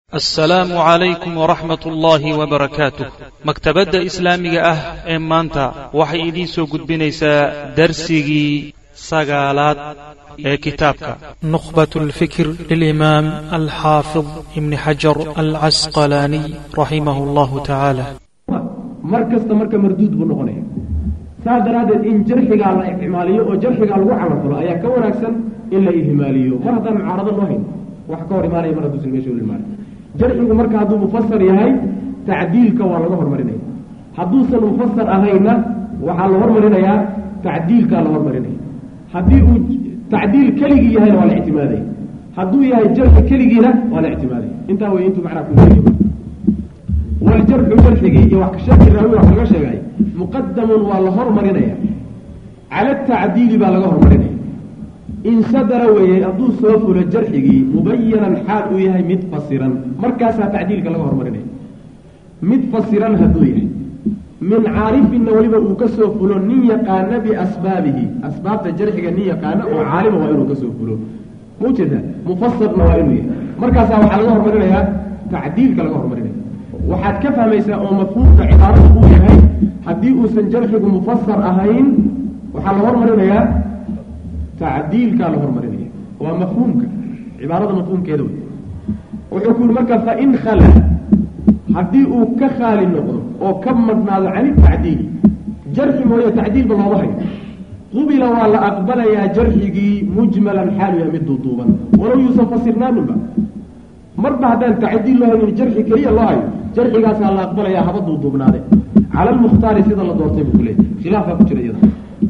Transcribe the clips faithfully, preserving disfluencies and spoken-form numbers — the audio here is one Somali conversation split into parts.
السلام عليكم ورحمة الله وبركاته. مكتبة إسلامية أه إمانتا وحي إدين سو قدبينيسا درسيجي سقالات كتابك نخبة الفكر للإمام الحافظ ابن حجر العسقلاني رحمه الله تعالى. مركز تمرك مردود بنغني صادر هذا إن جرحك على إحماليه وجرحك على وعمل فلا أيا كون أكسن إلا إهماليه مرة عرض الوهين وحكور مالي مرة دوس المشي والمال جرحك مرك هذا مفسر يهاي تعديلك ولا ظهر مريني حدوث المفسر أهينا وحال ظهر مريني يا تعديلك ولا ظهر مريني حدي تعديل كليجي يهاي ولا اعتمادي حدو يهاي جرح كليجي له ولا اعتمادي انت هو انتم معكم والجرح جرحي يوحك شاكر الراوي وحلقة شاكي مقدم ولا ظهر مريني على التعديل بقى لغا ظهر مريني إن صدر ويأدو صوف للجرحي مبينا حال ويهي متفسرا مركزها تعديل كاللغة هرمريني متفسرا هدويه من عارف إن وليبا وكسوف له نية قانا بأسبابه أسباب الجرحي نية قانا وعالم وإنه كسوف له موجودة مفسر نوائنه مركزها وحلقة هرمريني تعديل كاللغة هرمريني وحد كفها ميسا ومفهوم كعبارة أبوه هاي حديه سنجرحي مفسر أهين وحلقة هرمريني تعديل كان له مرينيه ومفهومك عبارة مفهوم كده ويقول مركا فإن خلا حديه كخال النقض أو كمدنا عن التعديل جرح وهي تعديل بالله قبل ولا أقبل يا جرحي مجملا حال يمد طوبا ولو يوسف فسرنا منه مرة هذا تعديل له من الجرح كي الله جرحي قاس الله أقبل يا هبط طوبنا على المختار سيد الله دورتي بكله خلافه كتير جدا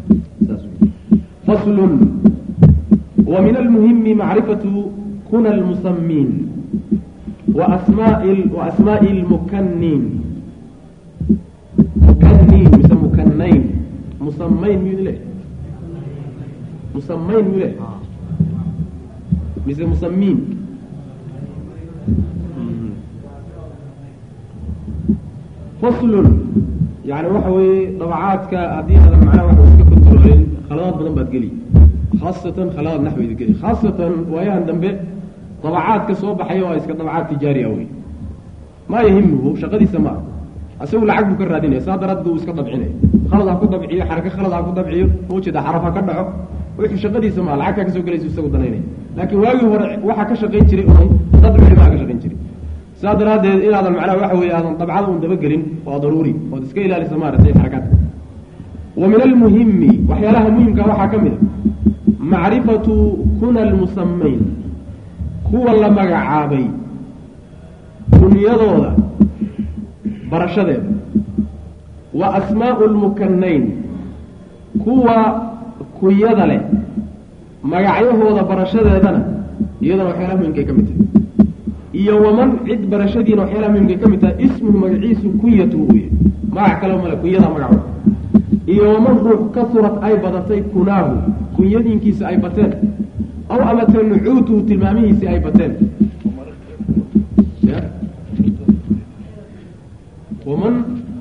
فصل ومن المهم معرفة كنى المسمين وأسماء وأسماء المكنين مكنين مثل مكنين مسمين يله مسمين يله مثل مسمين فصل يعني وحوي طبعاتك أديها هذا معناه وحوي كنترولين خلاص بدن بتقلي خاصة خلاص نحو يذكري خاصة وياهن دنبه طبعات كصوب حيوة إسك طبعات تجارية أوي ما يهمه شقدي سماء أسوي العقب كرادين صاد رده إسك طبعينه خلاص أكو طبيعية حركة خلاص أكو طبيعية هو كده حرفها كدعه ويح شقدي سماء العكا كسو كليس يسوي دنينه لكن واجي وح كشقين شري طبيعي ما كشقين شري صاد رده إلى هذا المعنى وحوي هذا طبعات وندبقلين وضروري وتسكيل على سمارة زي حركات ومن المهم وحيالها مهم كواحة كمل معرفة كنى المسمين هو اللي مقعابي كن يضوضا برشده وأسماء المكنين هو كن يضله مقعيه هو برشده دنا يضل وحيالها مهم كمل إيا ومن عد برشدين وحيالها مهم كمل اسمه مقعيس كنيته ما كلام ملك كن يضا مقعوه iyo man ruux kasrat ay badatay kunaahu kunyadiinkiisa ay bateen aw ama tanuutu tilmaamihiisa ay bateen ومن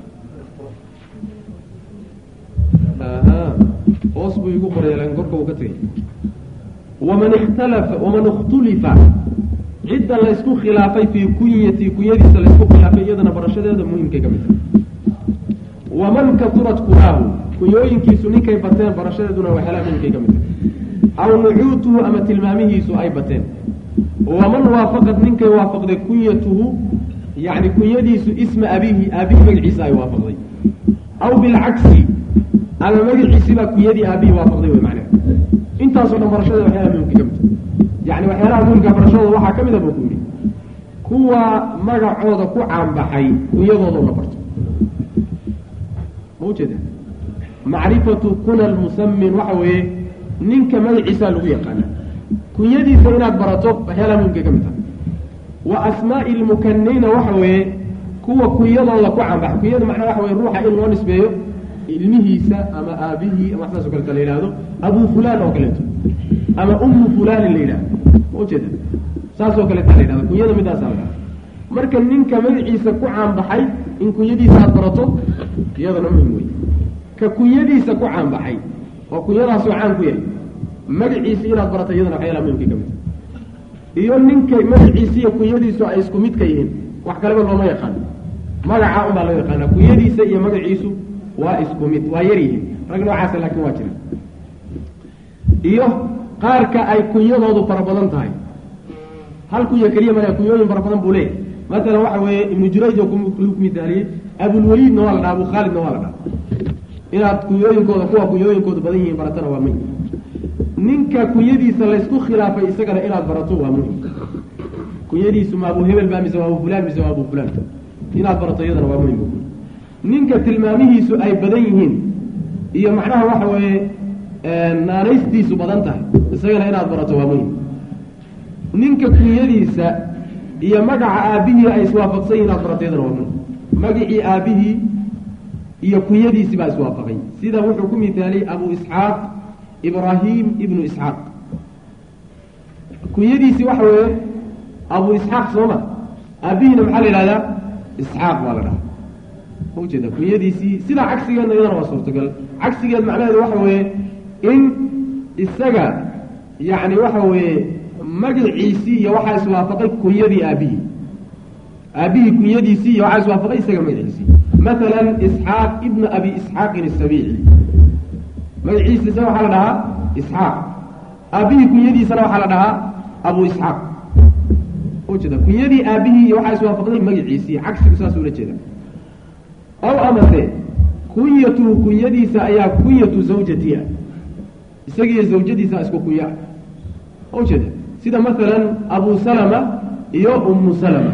aha osbu igu qoreelan gorka uu ka tagay ومن اختلف ومن اختلف عدة la isku khilaafay fi kunyati kunyadiisa la isku khilaafay iyadana barashadeeda muhiimka kamid ومن كثرت كناه كيوين كيسوني كي بتين برشادنا وحلا من كي كمل أو نعوته أما تلمامه سؤال بتين ومن وافقت منك وافق ذي كنيته يعني كنيديس اسم أبيه أبيه مجعيسى يوافق ذي أو بالعكس أما مجعيسى كنيدي أبيه وافق ذي ومعنى انت أصلا برشادة وحلا من كي كمل يعني وحلا من كي برشادة وحا كمل بكوني كوا مجعوضة كوا عام بحي كنيدو الله برشادة موجودة معرفة كنى المسمن وحوي نينك مدعيسى لغو يقانا كن يدي سينات براتوب فهلا منك كمتا وأسماء المكنين وحوي كوا كن يضا الله كوعا بح كن يدي معنى وحوي الروح إنه نسبيه المهيسة أما آبيه أما أحنا سكرت الليلة هذا أبو فلان وكلته أما أم فلان الليلة موجودة ساسو كلت الليلة هذا كن يدي مدى سالة مركا نينك مدعيسى كوعا بحي إن كن يدي سات براتوب يضا نمهم وي ككويديسا ku caan baxay oo kuyadaas oo caan ku yahay magaciisa inaad barato iyadana waxay la muhiimka kamid iyo ninka magaciisa iyo kunyadiisu ay isku mid ka yihiin wax kaleba looma yaqaan magaca unbaa loo yaqaana kunyadiisa iyo magaciisu waa isku mid waa yar yihiin rag noocaasa laakiin waa jira iyo qaarka ay kunyadoodu fara badan tahay hal kunya keliya male kunyooyin fara badan buu leeyahay maalan waxa weeye ibnu jurayj oo ku mithaaliyey abulwaliidna waa la dhaha abu khaalidna waa la dhaha inaad kunyooyinkooda kuwa kunyooyinkooda badan yihiin baratana waa muhim ninka kunyadiisa laysku khilaafay isagana inaad barato waa muhim kunyadiisu ma abu hebel baa mise waa abu fulaan mise waa abu fulaan inaad barato iyadana waa muhim ninka tilmaamihiisu ay badan yihiin iyo macnaha waxa weeye naanaystiisu badan tahay isagana inaad barato waa muhim ninka kunyadiisa iyo magaca aabihii ay iswaafaqsan yihin inaad barato iyadana waa muhim magacii aabihii iyo kunyadiisi baa iswaafaqay sida wuxuu ku mithaalay abu isxaaq ibraahim ibnu isxaaq kunyadiisi waxa weeye abu isxaaq sooma aabihiina maxaa la yidhahdaa isxaaq baa la dhahaa ma ujeeda kunyadiisii sidaa cagsigeedna iyadana waa suurtagal cagsigeed macnaheedu waxa weeye in isaga yacni waxa weeye magaciisii iyo waxaa iswaafaqay kunyadii aabihii aabihii kunyadiisii iyo waxaa iswaafaqay isaga magaciisii مثلا إسحاق ابن أبي إسحاق السبيعي مجعيس سنة وحال لها إسحاق أبيه كنيدي سنة وحال لها أبو إسحاق وكذا كنيدي أبيه يوحى سوى فقدين مجعيسي عكس بساس ولا كذا أو أمسي كنيته كنيدي سأيا كنية زوجتي سجي زوجتي سأسكو كنيا أو كذا سيدا مثلا أبو سلمة يو أم سلمة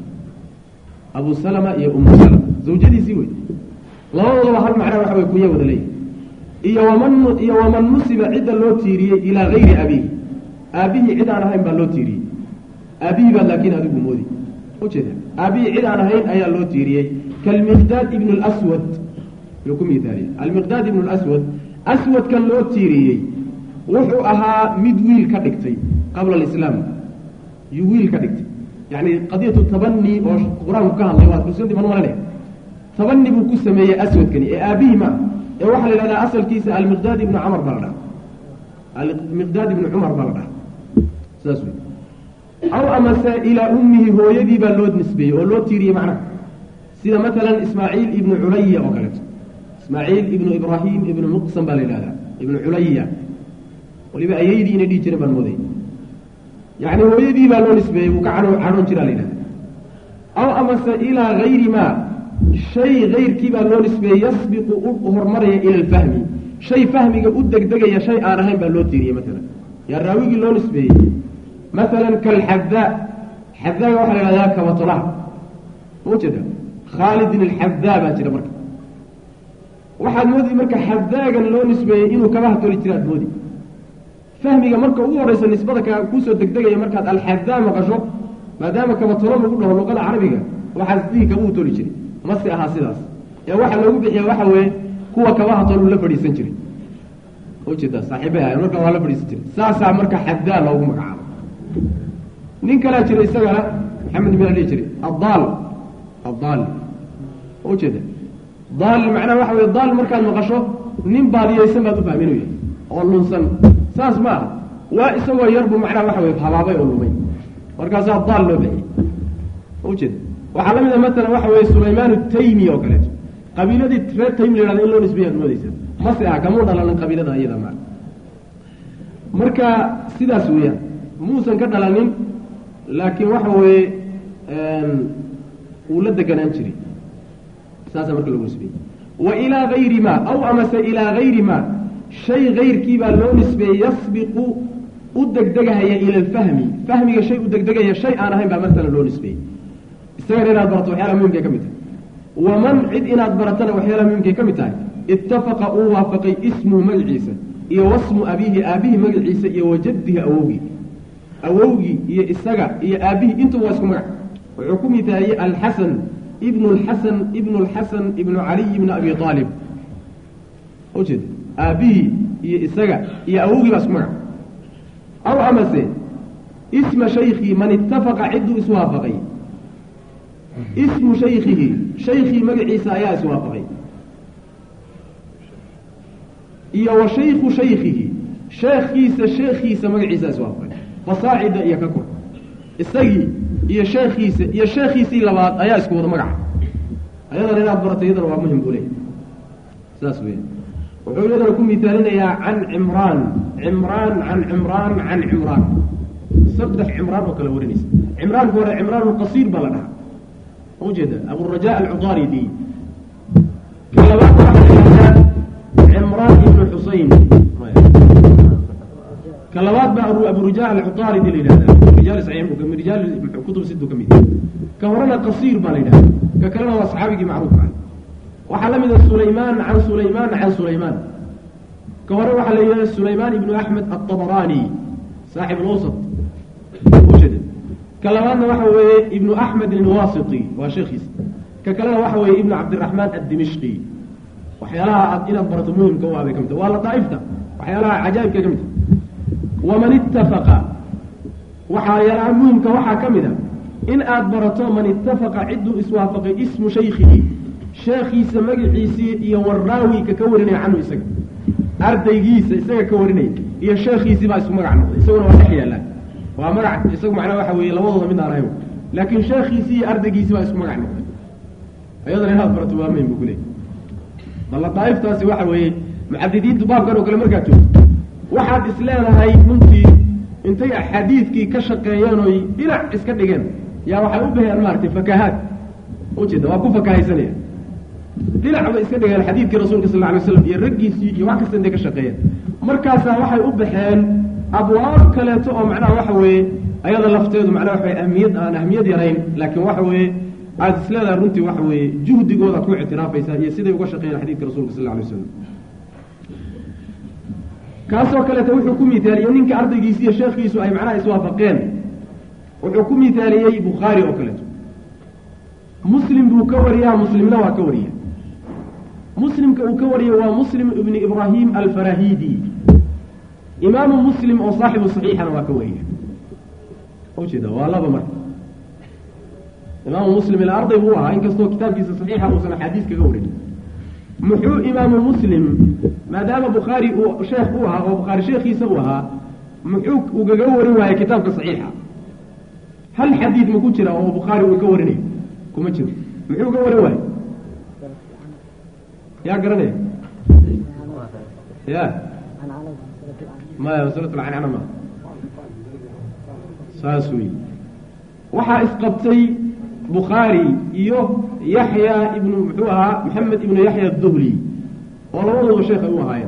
أبو سلمة يا أم سلمة زوجتي سوي لا والله هل معناه وحوي كنيا ودلي إيا ومن إيا ومن نسب عدة لوتيري إلى غير أبيه أبيه عدة على هين باللوتيري أبيه بل لكن هذا بمودي وكذا أبيه عدة على هين أي اللوتيري كالمقداد ابن الأسود لكم مثالي المقداد ابن الأسود أسود كان لوتيري وحوها مدويل كدكتي قبل الإسلام يويل كدكتي يعني قضية التبني وقرآن كان الله يوات بسنتي من ولا ليه تبني بكسمية أسود كني أبيه ما يوحل لنا أصل كيس المقداد ابن عمر برده المقداد ابن عمر برده ساسوي أو أمس إلى أمه هو يدي باللود نسبي واللود تيري معنا سيدا مثلا إسماعيل ابن عليا وقالت إسماعيل ابن إبراهيم ابن مقسم بالله ابن عليا ولبا يدي ندي جنب الموذي يعني هو يدي باللود نسبي وكعنوا عنون جرى لنا أو أمس إلى غير ما شيء غير كيف اللون اسمه يسبق هرمرية إلى الفهم شيء فهمي قدك دقيا شيء آرهين باللوتيري مثلا يا الراويق اللون اسمه مثلا كالحذاء حذاء وحل إلى ذاك وطلع وكذا خالد الحذاء باتنا مركب واحد مودي مركب حذاء اللون اسمه إنه كبهت الاتراد مودي فهمي مركب هو رئيس النسبة كوسو دقيا مركب الحذاء مقشو ما دامك وطلع يقول له اللغة العربية وحذيه كبوتو لجري مصي أها سيداس يا واحد لو بيحيى واحد وين كوا كواها طلوا لفري سنجري وكذا صاحبها مركا ولا فري سنجري ساسا مركا حذاء لو مقعد نين كلا جري سجلا محمد بن علي جري الضال الضال وكذا ضال معناه واحد الضال مركا المقشو نين بادي يسمى تفهمينه والله سن ساس ما واسوا يربو معناه واحد حبابي ولومي مركا الضال لو بيحيى وكذا وحلمنا مثلا واحد سليمان التيمي وكلته قبيلة ترى تيمي لأن الله نسبيا موديسا مصيعة كمون على القبيلة أيضا معه مركا سيدا سويا موسى كذا لانين لكن واحد ولد كنانشري ساسا مركا نسبي وإلى غير ما أو أمس إلى غير ما شيء غير كيبا لو نسبي يسبق ودك دقها إلى الفهم فهمي شيء ودك دقها شيء أنا هم مثلا لو نسبي استغير إناد برطة وحيالا ممكن كمتها ومن عد إناد برطنا وحيالا ممكن كمتها اتفق ووافقي اسمه مجعيسى إيا واسم أبيه أبيه مجعيسى إيا وجده أووغي أووغي إيا إساقا إيا أبيه إنتو واسكو مجع وحكومتها إيا الحسن ابن الحسن ابن الحسن ابن علي بن أبي طالب وجد أبيه إيا إساقا إيا أووغي واسكو مجع أو أمسي اسم شيخي من اتفق عدو إسوافقي اسم شيخه شيخي مجعيسى يا إسوافقي إيا وشيخ شيخه شيخ كيس شيخ كيس مجعيسى إسوافقي فصاعد إيا ككو isagii iyo sheekhiisa iyo sheekhiisii labaad ayaa isku wada magaca ayadana inaad baratay iyadana waa muhim buu leeyahay saas weeye wuxuu iyadana ku mitaalinayaa can cimraan cimraan can cimraan can cimraan saddex cimraan oo kala warinaysa cimraanku hore cimraan qasiir baa la dhahaa ujeeda aburaja alcudaaridi ka labaad waxaa la yidhahdaa cimraan ibnu xusayn ka labaad baa aburaja alcudaaridi la yidhahdaa rijaal saxiix rijaal kutub siddu ka mid ka horena qasiir baa la yidhahdaa ka kalena waa saxaabigii macruufka ah waxaa la mida sulaymaan can sulaymaan can sulaymaan ka hore waxaa la yidhahda sulaymaan ibnu axmed aلطabaraani saaxib alwsط ujeeda ka labaadna waxa weeye ibnu axmed alwasiti waa sheekhiisa ka kalena waxa weeye ibnu cabdiraxmaan addimishqi waxyaalaha aad inaad barato muhimka u abay ka mid ta waa la daa'ifta waxyaalaha cajaa'ibka ka mid ta waman ittafaqa waxaa yalaha muhimka waxaa ka mid a in aad barato man ittafaqa cidduu iswaafaqay ismu shaykhihi sheekhiisa magaciisii iyo waraawi ka ka warinaya canhu isaga ardaygiisa isaga ka warinaya iyo sheekhiisii baa isku magac noqday isaguna waa dhex yaallaan waa magac isagu macnaha waxa weeye labadooda mid aan ahayn laakiin sheekhiisii iyo ardaygiisii baa isku magac noqday ayadana inaad barato waa muhim buu ku leeyahy balla daa'iftaasi waxa weeye muxadidiintu baabkan oo kale markaad joogto waxaad is leedahay runtii intay axaadiidkii ka shaqeeyeen oy dhinac iska dhigeen yaa waxay u bahayaan maaragtay fakahaad ujeeda waa ku fakahaysanaya dhinac bay iska dhigeen xadiidkii rasuulka sal lla alay waslam iyo raggiisii iyo wax kasta intay ka shaqeeyeen markaasaa waxay u baxeen abwaab kaleeto oo macnaha waxa weeye ayada lafteedu macnaha waxa weye ahmiyad aan ahmiyad yarayn laakiin waxa weeye aada is leedahay runtii waxa weeye juhdigoodaad ku ictiraafaysaa iyo siday uga shaqeeyeen xadiidka rasuulka sal lla alay waslam kaasoo kaleeto wuxuu ku mitaaliyey ninka ardaygiisi iyo sheekhiisu ay macnaha iswaafaqeen wuxuu ku mitaaliyey bukhaari oo kaleeto muslim buu ka wariyaa muslimna waa ka wariya muslimka uu ka wariyay waa muslim ibni ibraahim alfarahidi imaamu muslim oo saaxibu saxiixana waa ka wariya ujeeda waa laba marka imaamu muslim ila arday buu ahaa inkastoo kitaabkiisa saxiixa uusan axaadiis kaga warin muxuu imaamu muslim maadaama bukhaari uu sheekh u ahaa oo bukhaari sheekhiisa u ahaa muxuu ugaga warin waayay kitaabka saxiixa hal xadiid ma ku jira oo bukhaari uu ka warinayo kuma jiro muxuu uga warin waayey yaa garanaya ya maya masalat alcancana ma saas wey waxaa isqabtay bukhaari iyo yaxya ibnu muxuu ahaa maxamed ibnu yaxya aduhli oo labadooda sheekh ay u ahaayeen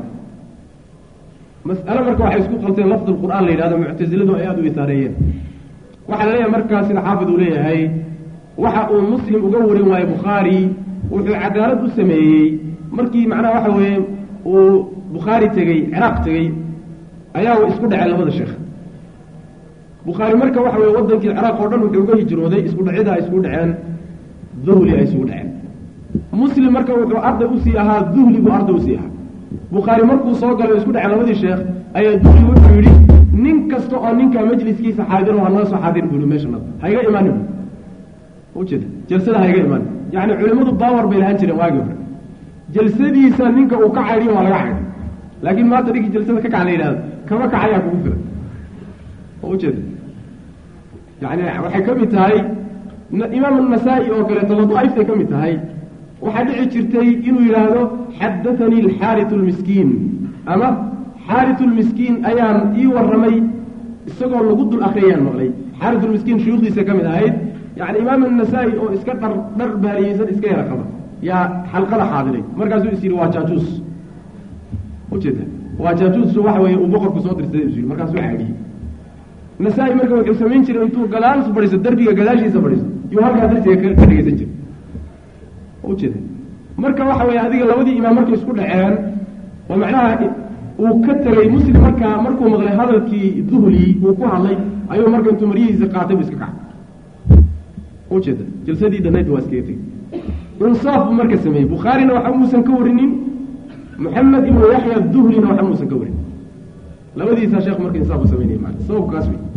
mas'ale marka waxay isku qalteen lafd lqur'aan la yidhahdo muctasiladu ay aada u isaareeyeen waxaa la leeyahay markaa sida xaafid uu leeyahay waxa uu muslim uga warin waaye bukhaari wuxuu cadaalad u sameeyey markii macnaha waxa weeye uu bukhaari tegey ciraaq tegey ayaa isku dhaceen labada sheekh bukhaari marka waxa weye wadankii ciraaq oo dhan wuxuu uga hijrooday isku dhacida ay isugu dhaceen duhli ay isugu dhaceen muslim marka wuxuu arday usii ahaa duhli buu arday usii ahaa bukhaari markuu soo galay isku dhaceen labadii sheekh ayaa duhli wuxuu yidhi nin kasta oo ninka majliskiisa xaadiro ha noo soo xaadir buu yihi meesha nada hayga imaanin ujeeda jalsada hayga imaanin yacni culimmadu baawar bay lahaan jireen waagii hore jalsadiisa ninka uu ka caydhiyo waa laga caydhay laakiin maanta ninkii jalsada ka kaca la yidhahdo kama kacayaa kugu filan ujeeda yani waxay ka mid tahay imaam النasaa-i oo kaleeto ladaa'iftay ka mid tahay waxaa dhici jirtay inuu yidhaahdo xadaanii alxaariث اlmiskiin ama xaariث اlmiskiin ayaan ii waramay isagoo lagu dul akriyayaan maqlay xaariث اlmiskiin shuyuukhdiisa ka mid ahayd yani imaam النasaa-i oo iska dhar dhar baaliyeysan iska yara qaba yaa xalqada xaadiray markaasuu is yidhi waa jaajuus ujeeda waa jaajuus waxa weeye uu boqorku soo dirsaday is yidhi markaasuu caadhiyey nasaa-i marka wuxuu samayn jiray intuu gadaal fadhiiso derbiga gadaashiisa fadhiiso iyuu halkaa darsiga ka dhegeysan jiray ujeeda marka waxa weeye adiga labadii imaam markay isku dhaceen oo macnaha uu ka tegay muslim markaa markuu maqlay hadalkii duhli uu ku hadlay ayuu marka intuu maryihiisa qaatay bu iska kacay ujeeda jalsadii dhanayd waa iskaga tegey insaaf buu marka sameeyey bukhaarina waxa muusan ka warinin maxamed ibnu yaxya duhlina waxa muusan ka warinin labadiisa sheekh marka insaaf u sameynaya maarta sababku kaas wey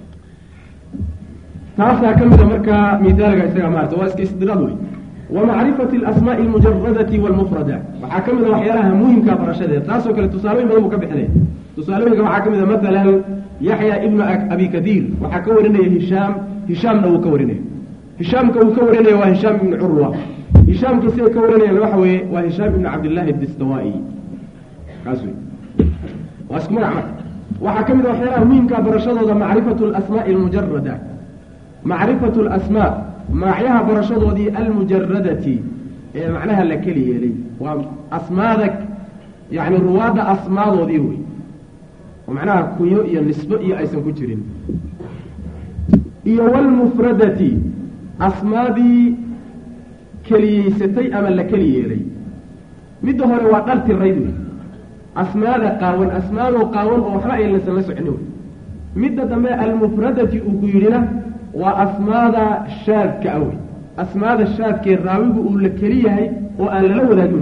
taasaa ka mida markaa miaalga isaga maarata waa iska isdiraad wey wa macrifati alasmaaءi almujaradati walmufrada waxaa ka mida waxyaalaha muhimkaa barashadeed taasoo kale tusaalooyin badan buu ka bixinaya tusaalooyinka waxaa ka mid a maalan yaxya ibnu abi katiir waxaa ka warinaya hishaam hishaamna uu ka warinaya hishaamka uu ka warinaya waa hishaam ibnu curwa hishaamkii siday ka warinayaan waxa weeye waa hishaam ibnu cabdillahi distawaa'i kaas wey waa isku magac marka waxaa ka mid a waxyaalaha muhiimka barashadooda macrifatu alasmaa'i almujarada macrifatu alasmaa magacyaha barashadoodii almujaradati ee macnaha la keli yeelay waa asmaada yani ruwaadda asmaadoodii wey oo macnaha kunyo iyo nisbo iyo aysan ku jirin iyo walmufradati asmaadii keliyeysatay ama la keli yeelay midda hore waa dhartirayd wey asmaada qaawan asmaadoo qaawan oo waxba aylasan la socni wey midda dambe almufradati uu ku yidhina waa asmaada shaadka awey asmaada shaadkee raawigu uu la keli yahay oo aan lala wadaagin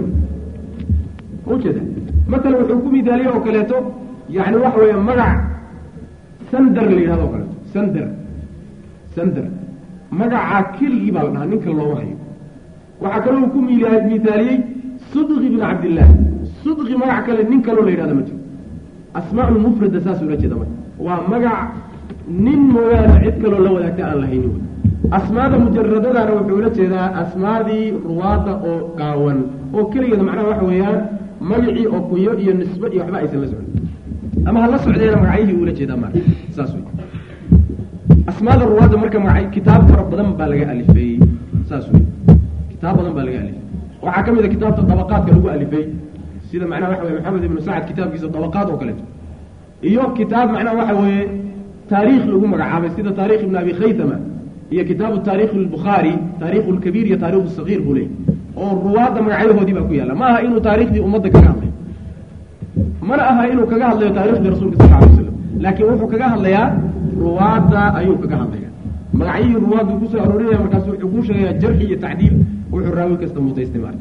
ujeeda maala wuxuu ku midaaliye oo kaleeto yani waxa weeye magac sander la yidhahdo o kaleeto sander sander magacaa keligii baa la dhahaa ninka looma hayo waxaa kaloo uu ku mithaaliyey sudqi bn cabdillaah sudqi magac kale nin kaloo la yidhahdo ma jiro asmaa mufrada saas ula jeeda marka waa magac nin mooyaane cid kaloo la wadaagta aan lahaynin wey asmaada mujaradadana wuxuu ula jeedaa asmaadii ruwaadda oo qaawan oo keligeeda macnaha waxa weeyaan magacii oo kunyo iyo nisbo iyo waxba aysan la socon ama ha la socdeena magacyihii uula jeedaa marka saas wey asmaada ruwaadda marka maga kitaab fara badan baa laga alifeeyey saas wey kitaab badan baa laga alifey waxaa ka mid a kitaabta dabaqaadka lagu alifey sida macnaha waxa weye maxamed ibnu sacad kitaabkiisa dabaqaad oo kaleeto iyo kitaab macnaha waxa weeye taariikh lagu magacaabay sida taarikh ibn abi khaytama iyo kitaabu taarikh albukhaari taarikhu lkabiir iyo taarikhu sagiir buu leeyay oo ruwaadda magacyahoodii baa ku yaalla ma aha inuu taarikhdii ummadda kaga hadlayo mana aha inuu kaga hadlayo taarikhdii rasulka sal alay waslam laakiin wuxuu kaga hadlayaa ruwaadda ayuu kaga hadlaya magacyihii ruwaaddu kusoo aroorinaya markaas wuxuu kuu sheegaya jarxi iyo tacdiil wuxuu raawi kasta mutaystay marka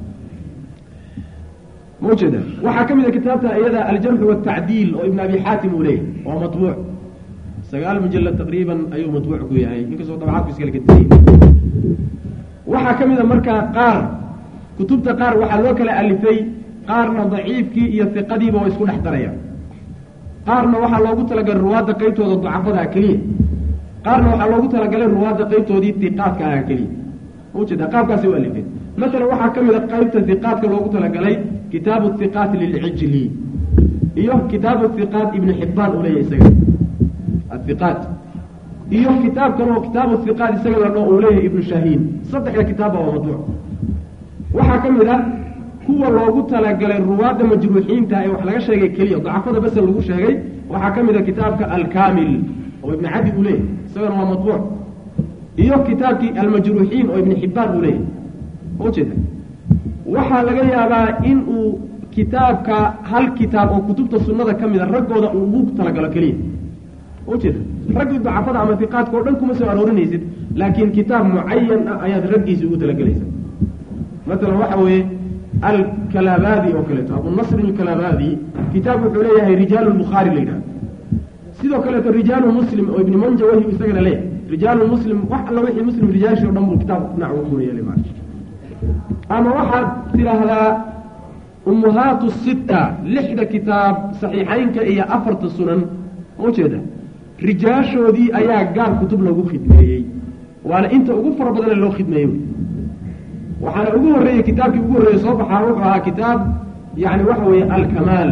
ma ujeeda waxaa ka mid a kitaabta iyada aljarxu watacdiil oo ibn abi xaatim uu leeyahy waa matbuuc sagaal mujalad taqriiban ayuu matbuuc ku yahay inkastoo dabcaadku iskala kadiyey waxaa ka mid a markaa qaar kutubta qaar waxaa loo kala alifay qaarna daciifkii iyo hiqadiiba waa isku dhex daraya qaarna waxaa loogu talagalay ruwaadda qeybtooda dacafada keliya qaarna waxaa loogu talagalay ruwaadda qeybtoodii hiqaadka aha keliya ujeeda qaabkaasay u alifeen masalan waxaa ka mid a qeybta hiqaadka loogu talagalay kitaabu hiqaat lilcijli iyo kitaabu hiqaat ibni xibbaan uu leeyahy isaga athiqaat iyo kitaab kale oo kitaabu hiqaat isaga la dhoo uu leeyahay ibnu shahiin saddexda kitaabba waa madbuuc waxaa ka mid ah kuwa loogu talagalay ruwaadda majruuxiinta ee wax laga sheegay keliya dacafada basa lagu sheegay waxaa ka mid a kitaabka alkaamil oo ibni cadi uu leeyahy isagana waa madbuuc iyo kitaabkii almajruuxiin oo ibni xibbaan uu leeyahy ujeeda waxaa laga yaabaa in uu kitaabka hal kitaab oo kutubta sunnada ka mid a raggooda uu ugu talagalo keliya ujeeda raggii dacafada ama hiqaadka o dhan kuma soo aroorinaysid laakiin kitaab mucayan ah ayaad raggiisa ugu talagelaysa masalan waxa weeye alkalabadi oo kaleeto abunasr alkalabadi kitaab wuxuu leeyahay rijaalu lbukhaari la yidhahdo sidoo kaleeto rijaalu muslim oo ibni manjawahi isagana leeyahay rijaalu muslim wax alla wixii muslim rijaashii o dhan buu kitaabka dhinac ugu yeelay maa ama waxaad tidhaahdaa ummuhaatu sita lixda kitaab saxiixaynka iyo afarta sunan ujeeda rijaashoodii ayaa gaar kutub loogu khidmeeyey waana inta ugu fara badane loo khidmeeyey waxaana ugu horreeyey kitaabkii ugu horreeyey soo baxaa wuxuu ahaa kitaab yani waxa weeye alkamaal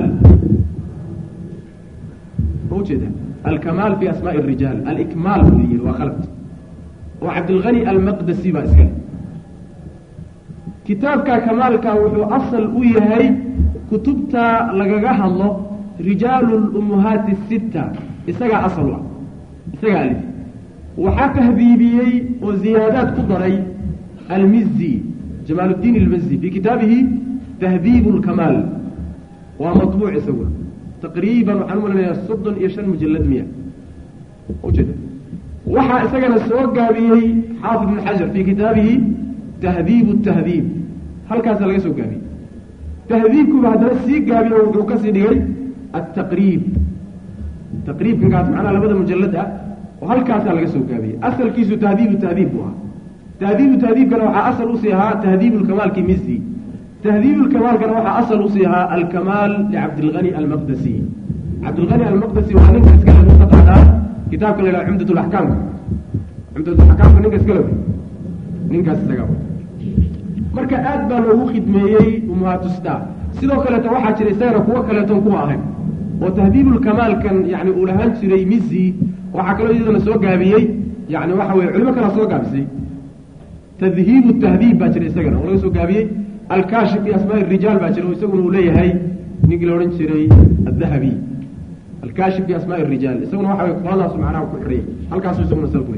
ujeeda alkamaal fi asmaai rijaal alikmaal buu yiri waa khalad oo cabdilghani almaqdasi baa iskale kitaabka kamaalka wuxuu asal u yahay kutubta lagaga hadlo rijaalu lummuhaati sita isagaa asal ah isagaa alif waxaa tahdiibiyey oo ziyaadaad ku daray almizi jamaal اdiin almizi fi kitaabihi tahdiib اlkamaal waa maطbuuc isaguna taqriiban waxaan umalenayaa soddon iyo shan mujalad miya ujeeda waxaa isagana soo gaabiyey xaafid ibn xajar fi kitaabihi tahdiib الtahdiib halkaasaa laga soo gaabiyey tahdiibkuba haddana sii gaabiyo wuxuu kasii dhigay altaqriib taqriibkankaas macnaha labada mujalad ah oo halkaasaa laga soo gaabiyey asalkiisu tahdiibu tahdiib buu ahaa tahdiibu tahdiibkana waxaa asal usii ahaa tahdiibu lkamaalki mizi tahdiibu lkamaalkana waxaa asal usii ahaa alkamaal licabdilghani almaqdasi cabdulghani almaqdisi waa ninka iskale mutaqaanaa kitaabka la yidhaha cumdat laxkaamka cumdat laxkaamka ninka iskale ninkaas isaga marka aad baa loogu khidmeeyey umahaatustaa sidoo kaleeto waxaa jira isagana kuwo kaleeton kuwa ahayn oo tahdiibulkamaalkan yani uu lahaan jiray misi waxaa kaloo iyadana soo gaabiyey yani waxa weye culimo kalaa soo gaabisay tadhiibu tahdiib baa jira isagana oo laga soo gaabiyey alkaashif iyo asmaa rijaal baa jira oo isaguna uu leeyahay ninkii la odhan jiray adahabi alkaashif iyo asmaa rijaal isaguna waxa weye qoladaas macnaha ku xiriyey halkaasu isaguna salkulay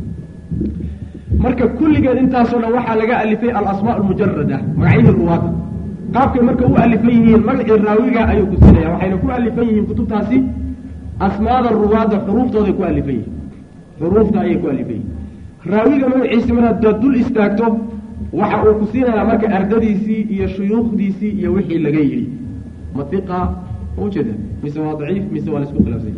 marka kulligeed intaasoo dhan waxaa laga alifay alasmaa almujarada magacyihii ruwaada qaabkay marka u alifan yihiin magacii raawiga ayuu ku sinaya waxayna ku alifan yihiin kutubtaasi asmaada ruwaadda xuruuftooday ku alifan yihiin xuruufta ayay ku alifan yihiin raawiga magaciisi mar haddaad dul istaagto waxa uu ku siinayaa marka ardadiisii iyo shuyuukhdiisii iyo wixii laga yidhi maiqa ujeeda mise waa daciif mise waa laisku khilaafsay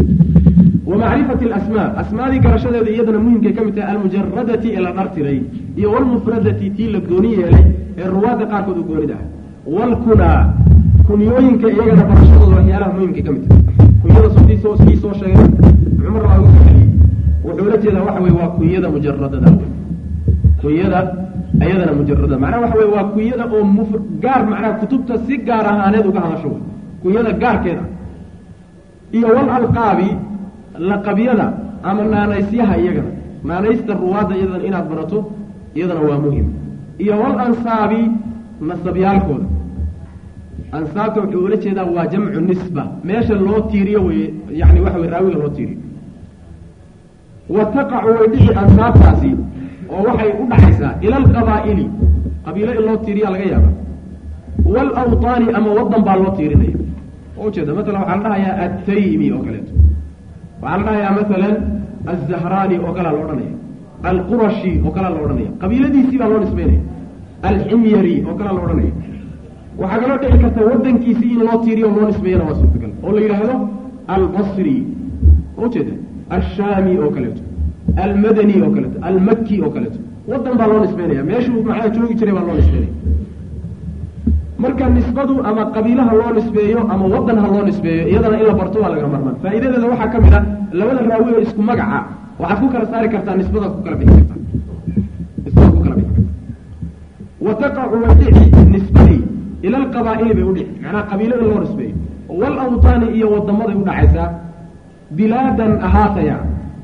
ومعرفة الأسماء أسماء دي قرشة دي يدنا مهم كمتة المجردة إلى الأرتري هي والمفردة تي لقونية لي الرواد قاكو دو قوني ده والكنا كنيوين كيغنا قرشة دي وحيالها مهم كمتة كنيوين صوتي سو سي سو شيء عمر الله يسحلي وحولتي ذا وحوي واكوية مجردة ده كوية أيضا مجردة معناه وحوي واكوية أو مفرد قار معناه كتبت سيقارة هاند وقاها شو كوية قار كده إيه والألقابي laqabyada ama naanaysyaha iyagana naanaysta ruwaadda iyadan inaad barato iyadana waa muhim iyo wal ansaabi nasabyaalkooda ansaabta wuxuu ula jeedaa waa jamcu nisba meesha loo tiiriyo wey yani waxa wey raawiga loo tiiriyo wa taqacu way dhici ansaabtaasi oo waxay u dhaxaysaa ila alqabaa'ili qabiilo in loo tiiriya laga yaaba waalawtaani ama wadan baa loo tiirinaya oo ujeeda matala waxaa la dhahayaa attaymi oo kaleeto waxaa la dhahayaa maalan alzahraani oo kalaa la odhanaya alqurashi oo kalaa la odhanaya qabiiladiisii baa loo nisbeynaya alximyari oo kalaa la odhanaya waxaa kaloo dhici karta wadankiisii in loo tiiriyo o loo nisbeeyana waa suurtagal oo la yidhaahdo albasri oo ujeeda alshaami oo kaleeto almadani oo kaleeto almaki oo kaleeto wadan baa loo nisbeynaya meeshuu macnaha joogi jiray baa loo nisbeynaya marka nisbadu ama qabiilaha loo nisbeeyo ama wadan ha loo nisbeeyo iyadana in la barto waa laga marmaan faa'iidadeeda waxaa ka mid a labada raawi oo isku magaca waxaad ku kala saari kartaa nisbadaad ku kala bixi kartaa nisbadaad ku kala bixi kartaa wa taqacu way dhici nisbadii ila alqabaa'ili bay u dhici macnaha qabiilo in loo nisbeeyo walawtaani iyo wadamaday u dhacaysaa bilaadan ahaataya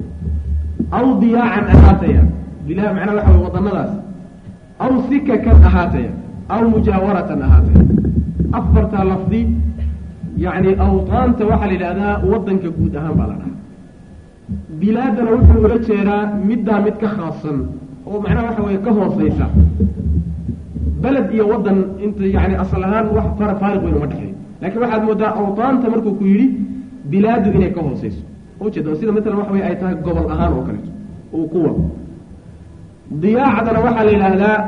aw diyaacan ahaataya bilaa macnaha waxa way wadanadaas aw sikakan ahaataya aw mujaawaratan ahaataya afartaa lafdi yani awtaanta waxaa la yidhahdaa wadanka guud ahaan baa la dhahaa bilaadana wuxuu ula jeedaa middaa mid ka khaasan oo macnaha waxa weye ka hooseysa beled iyo wadan inta yani asal ahaan wax fara faariq weyn uma dhexeeyo laakiin waxaad moodaa awtaanta markuu ku yidhi bilaadu inay ka hooseyso ujeeda sida matalan waxa wey ay tahay gobol ahaan oo kaleeto uu ku wado diyaacdana waxaa la yidhaahdaa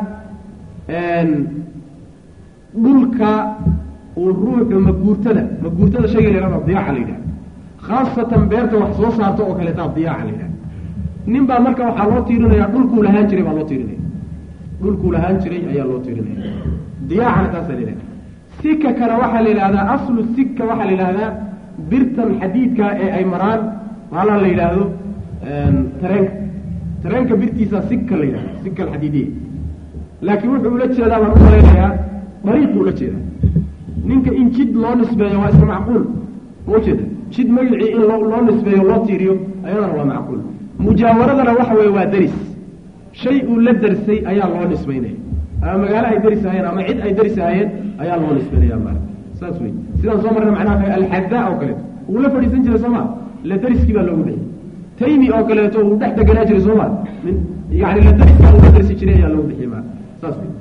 dhulka uu ruuxu maguurtada maguurtada shayga la yihahda diyaaca la yidhahda khaasatan beerta wax soo saarto oo kaleetaa diyaaca la yidhahda nin baa marka waxaa loo tiirinayaa dhulkuu lahaan jiray baa loo tiirinaya dhulkuu lahaan jiray ayaa loo tiirinaya diyaacana taasaa la yidhahda sika kana waxaa la yidhahdaa aslu sika waxaa la yidhahdaa birtan xadiidka ee ay maraan maalaa la yidhaahdo tareenka tareenka birtiisa sika la yidhahda sika alxadiidiya laakiin wuxuu ula jeedaa baan u malaynayaa dariiq buu ula jeedaa ninka in jid loo nisbeeyo waa iska macquul ma ujeeda jid magacii in loo loo nisbeeyo loo tiiriyo ayadana waa macquul mujaawaradana waxa weeye waa deris shay uu la dersay ayaa loo nisbeynaya ama magaalo ay deris ahayeen ama cid ay deris ahayeen ayaa loo nisbeynaya maarata saas wey sidaan soo marna macnaha alxadaa oo kaleeto uu la fadhiisan jiray sooma la deriskii baa loogu dhexiyey taymi oo kaleeto uu dhex deganaa jiray sooma min yani la deriskaa uu la dersi jiray ayaa loogu dhexiyey maarata saas wey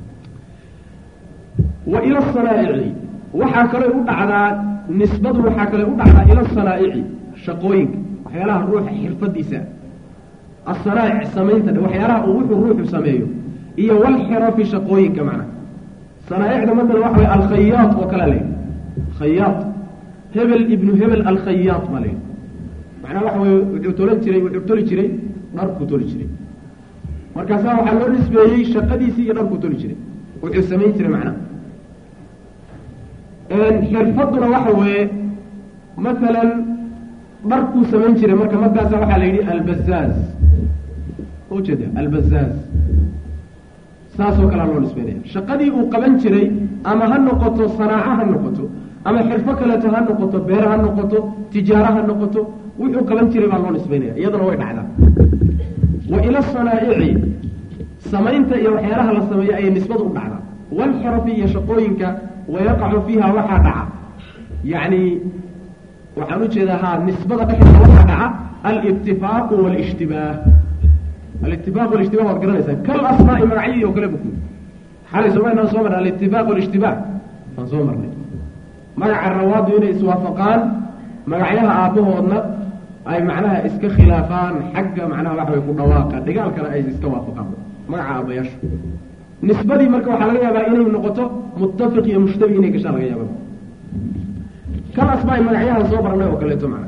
wa ila asanaa'ici waxaa kale u dhacdaa nisbadu waxaa kale u dhacdaa ila asanaa'ici shaqooyinka waxyaalaha ruuxa xirfadiisa asanaa'ic samaynta waxyaalaha uu wuxuu ruuxu sameeyo iyo walxirafi shaqooyinka macnaha sanaaicda matala waxa way alkhayaat oo kala leeyahy khayaat hebel ibnu hebel alkhayaat baa leeyahy macnaha waxa weye wuxuu tolan jiray wuxuu toli jiray dharkuu toli jiray markaasaa waxaa loo nisbeeyey shaqadiisii iyo dharkuu toli jiray wuxuu samayn jiray macnaha xirfaduna waxa weeye maalan dharkuu samayn jiray marka markaasa waxaa la yidhi albazaaz ujeeda albazaaz saasoo kalea loo nisbeynaya shaqadii uu qaban jiray ama ha noqoto sanaaco ha noqoto ama xirfo kaleeto ha noqoto beer ha noqoto tijaaro ha noqoto wuxuu qaban jiray baa loo nisbeynaya iyadana way dhacdaa wa ila sanaa'ici samaynta iyo waxyaalaha la sameeyo ayay nisbadu u dhacdaa walxirafi iyo shaqooyinka wayaqacu fiiha waxaa dhaca yacni waxaan ujeedaa haa nisbada dhexeeda waxaa dhaca alibtifaaqu wاlishtibaah alitifaaq wاlishtibaah waad garanaysaa kal asmaa'i magacyadii oo kale buku xalay somaynaan soo marnay alitifaaq wاlishtibaah waan soo marnay magaca rawaadu inay iswaafaqaan magacyaha aabbahoodna ay macnaha iska khilaafaan xagga macnaha waxa way ku dhawaaqa dhigaalkana ay iska waafaqaan magaca aabbayaashu nisbadii marka waxaa laga yaabaa inay noqoto muttafiq iyo mushtabi inay gashaa laga yaaba kal asmaa'i magacyahan soo marnay oo kaleeto macna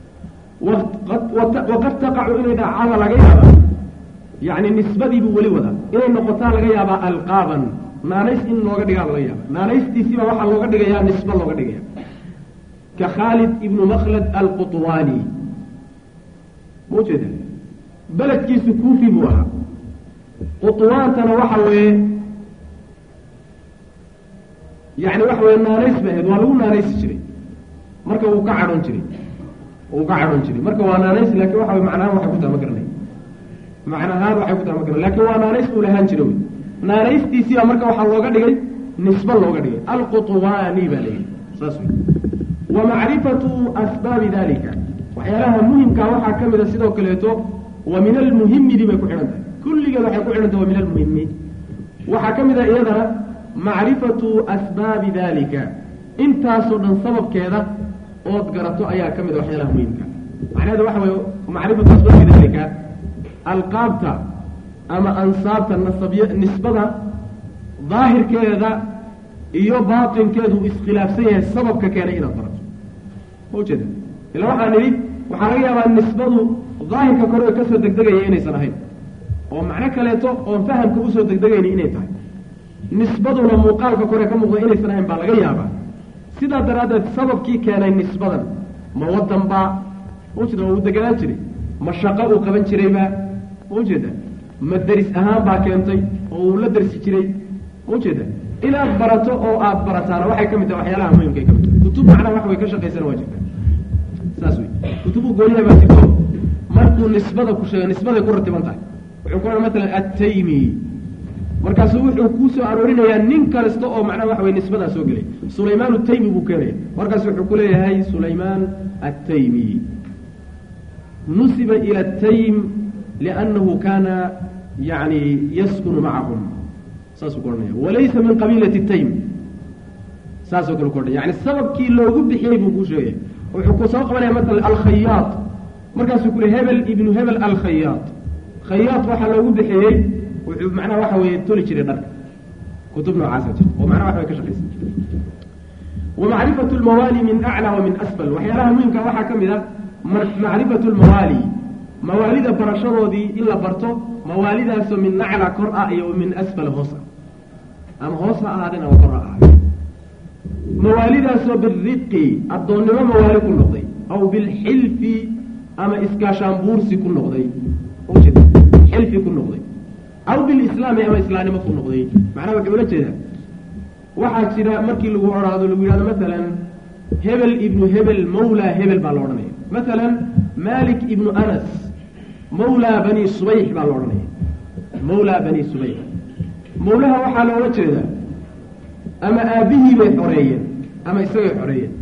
waqad taqacu inay dhacada laga yaaba yacni nisbadiibuu weli wadaa inay noqotaa laga yaabaa alqaaban naanays in looga dhigaa laga yaaba naanaystiisiibaa waxaa looga dhigayaa nisbo looga dhigaya ka khaalid ibnu makhlad alqutwaani ma ujeeda beledkiisu kuufi buu ahaa qutwaantana waxa weeye yani waxa weye naanays ba ahayd waa lagu naanaysi jiray marka wuu ka cadhon jiray wuu ka cadhon jiray marka waa naanays laakin waxa way macnahaan waxay ku taha ma garanay macnahaan waxay ku taha ma garanay lakin waa naanays uu lahaan jira wey naanaystiisiibaa marka waxaa looga dhigay nisbo looga dhigay alqutwaani baa layihi saas wey wa macrifatu asbaabi dalika waxyaalaha muhimkaa waxaa ka mid a sidoo kaleeto wa min almuhimidi bay ku xidhan tahay kulligeed waxay ku xidhan tahay wa min almuhimi waxaa ka mid a iyadana macrifatu asbaabi dalika intaasoo dhan sababkeeda ood garato ayaa ka mid a waxyaalaha muhimka macnaheeda waxa weye macrifatu asbaabi dalika alqaabta ama ansaabta nasabya nisbada daahirkeeda iyo baatinkeedu iskhilaafsan yahay sababka keenay inaad barato ma ujeeda ila waxaan idhi waxaa laga yaabaa nisbadu daahirka kore kasoo degdegaya inaysan ahayn oo macno kaleeto oon fahamka usoo degdegayni inay tahay nisbaduna muuqaalka kore ka muuqda inaysan ahayn baa laga yaabaa sidaa daraaddeed sababkii keenay nisbadan ma wadan baa ujeeda waa uu deganaan jiray ma shaqo uu qaban jirayba ma ujeeda ma deris ahaan baa keentay oo uu la dersi jiray ma ujeeda inaad barato oo aada barataana waxay ka mid tahay waxyaalaha muhimkay ka mid tahay kutub macnaa wax way ka shaqaysana waa jirta saas wey kutubu gooniha baa jirto markuu nisbada ku sheego nisbaday ku ratiban tahay wuxuu ku ohan matalan attaymi markaasuu wuxuu kuu soo aroorinayaa nin kasta oo macnaha waxa wey nisbadaa soo gelay sulaymaan ataymi buu keenaya markaas wuxuu ku leeyahay sulaymaan attaymi nusiba ila ataym liannahu kana yani yaskunu macahum saasuu ku ohanaya walaysa min qabiilati taym saasoo kale ku ohanaya yani sababkii loogu bixiyey buu kuu sheegaya wuxuu ku soo qabanaya maala alkhayaad markaasuu ku le hebel ibnu hebel alkhayaad khayaad waxaa loogu bixiyey wuxuu macnaha waxa weeye toli jiray dharka kutub noocaasa jirta oo macnaha waxa way ka shaqaysa wa macrifatu lmawaali min aclaa wa min asfal waxyaalaha muhimka waxaa ka mid a macrifatu lmawaali mawaalida barashadoodii in la barto mawaalidaasoo min aclaa kor ah iyo min asfal hoos ah ama hoos ha ahaadeen ama kor ha ahaadeen mawaalidaasoo biriqi addoonnimo mawaali ku noqday aw bilxilfi ama iskaashaanbuursi ku noqday ujeeda xilfi ku noqday aw bilislaami ama islaamnimo ku noqday macnaha wuxuu ula jeedaa waxaa jira markii lagu odhaado lagu yidhahdo masalan hebel ibnu hebel mawlaa hebel baa la odhanaya masalan malik ibnu anas mawlaa bani subayx baa la odhanaya mawlaa bani subayx mawlaha waxaa loola jeedaa ama aabihii bay xoreeyeen ama isagay xoreeyeen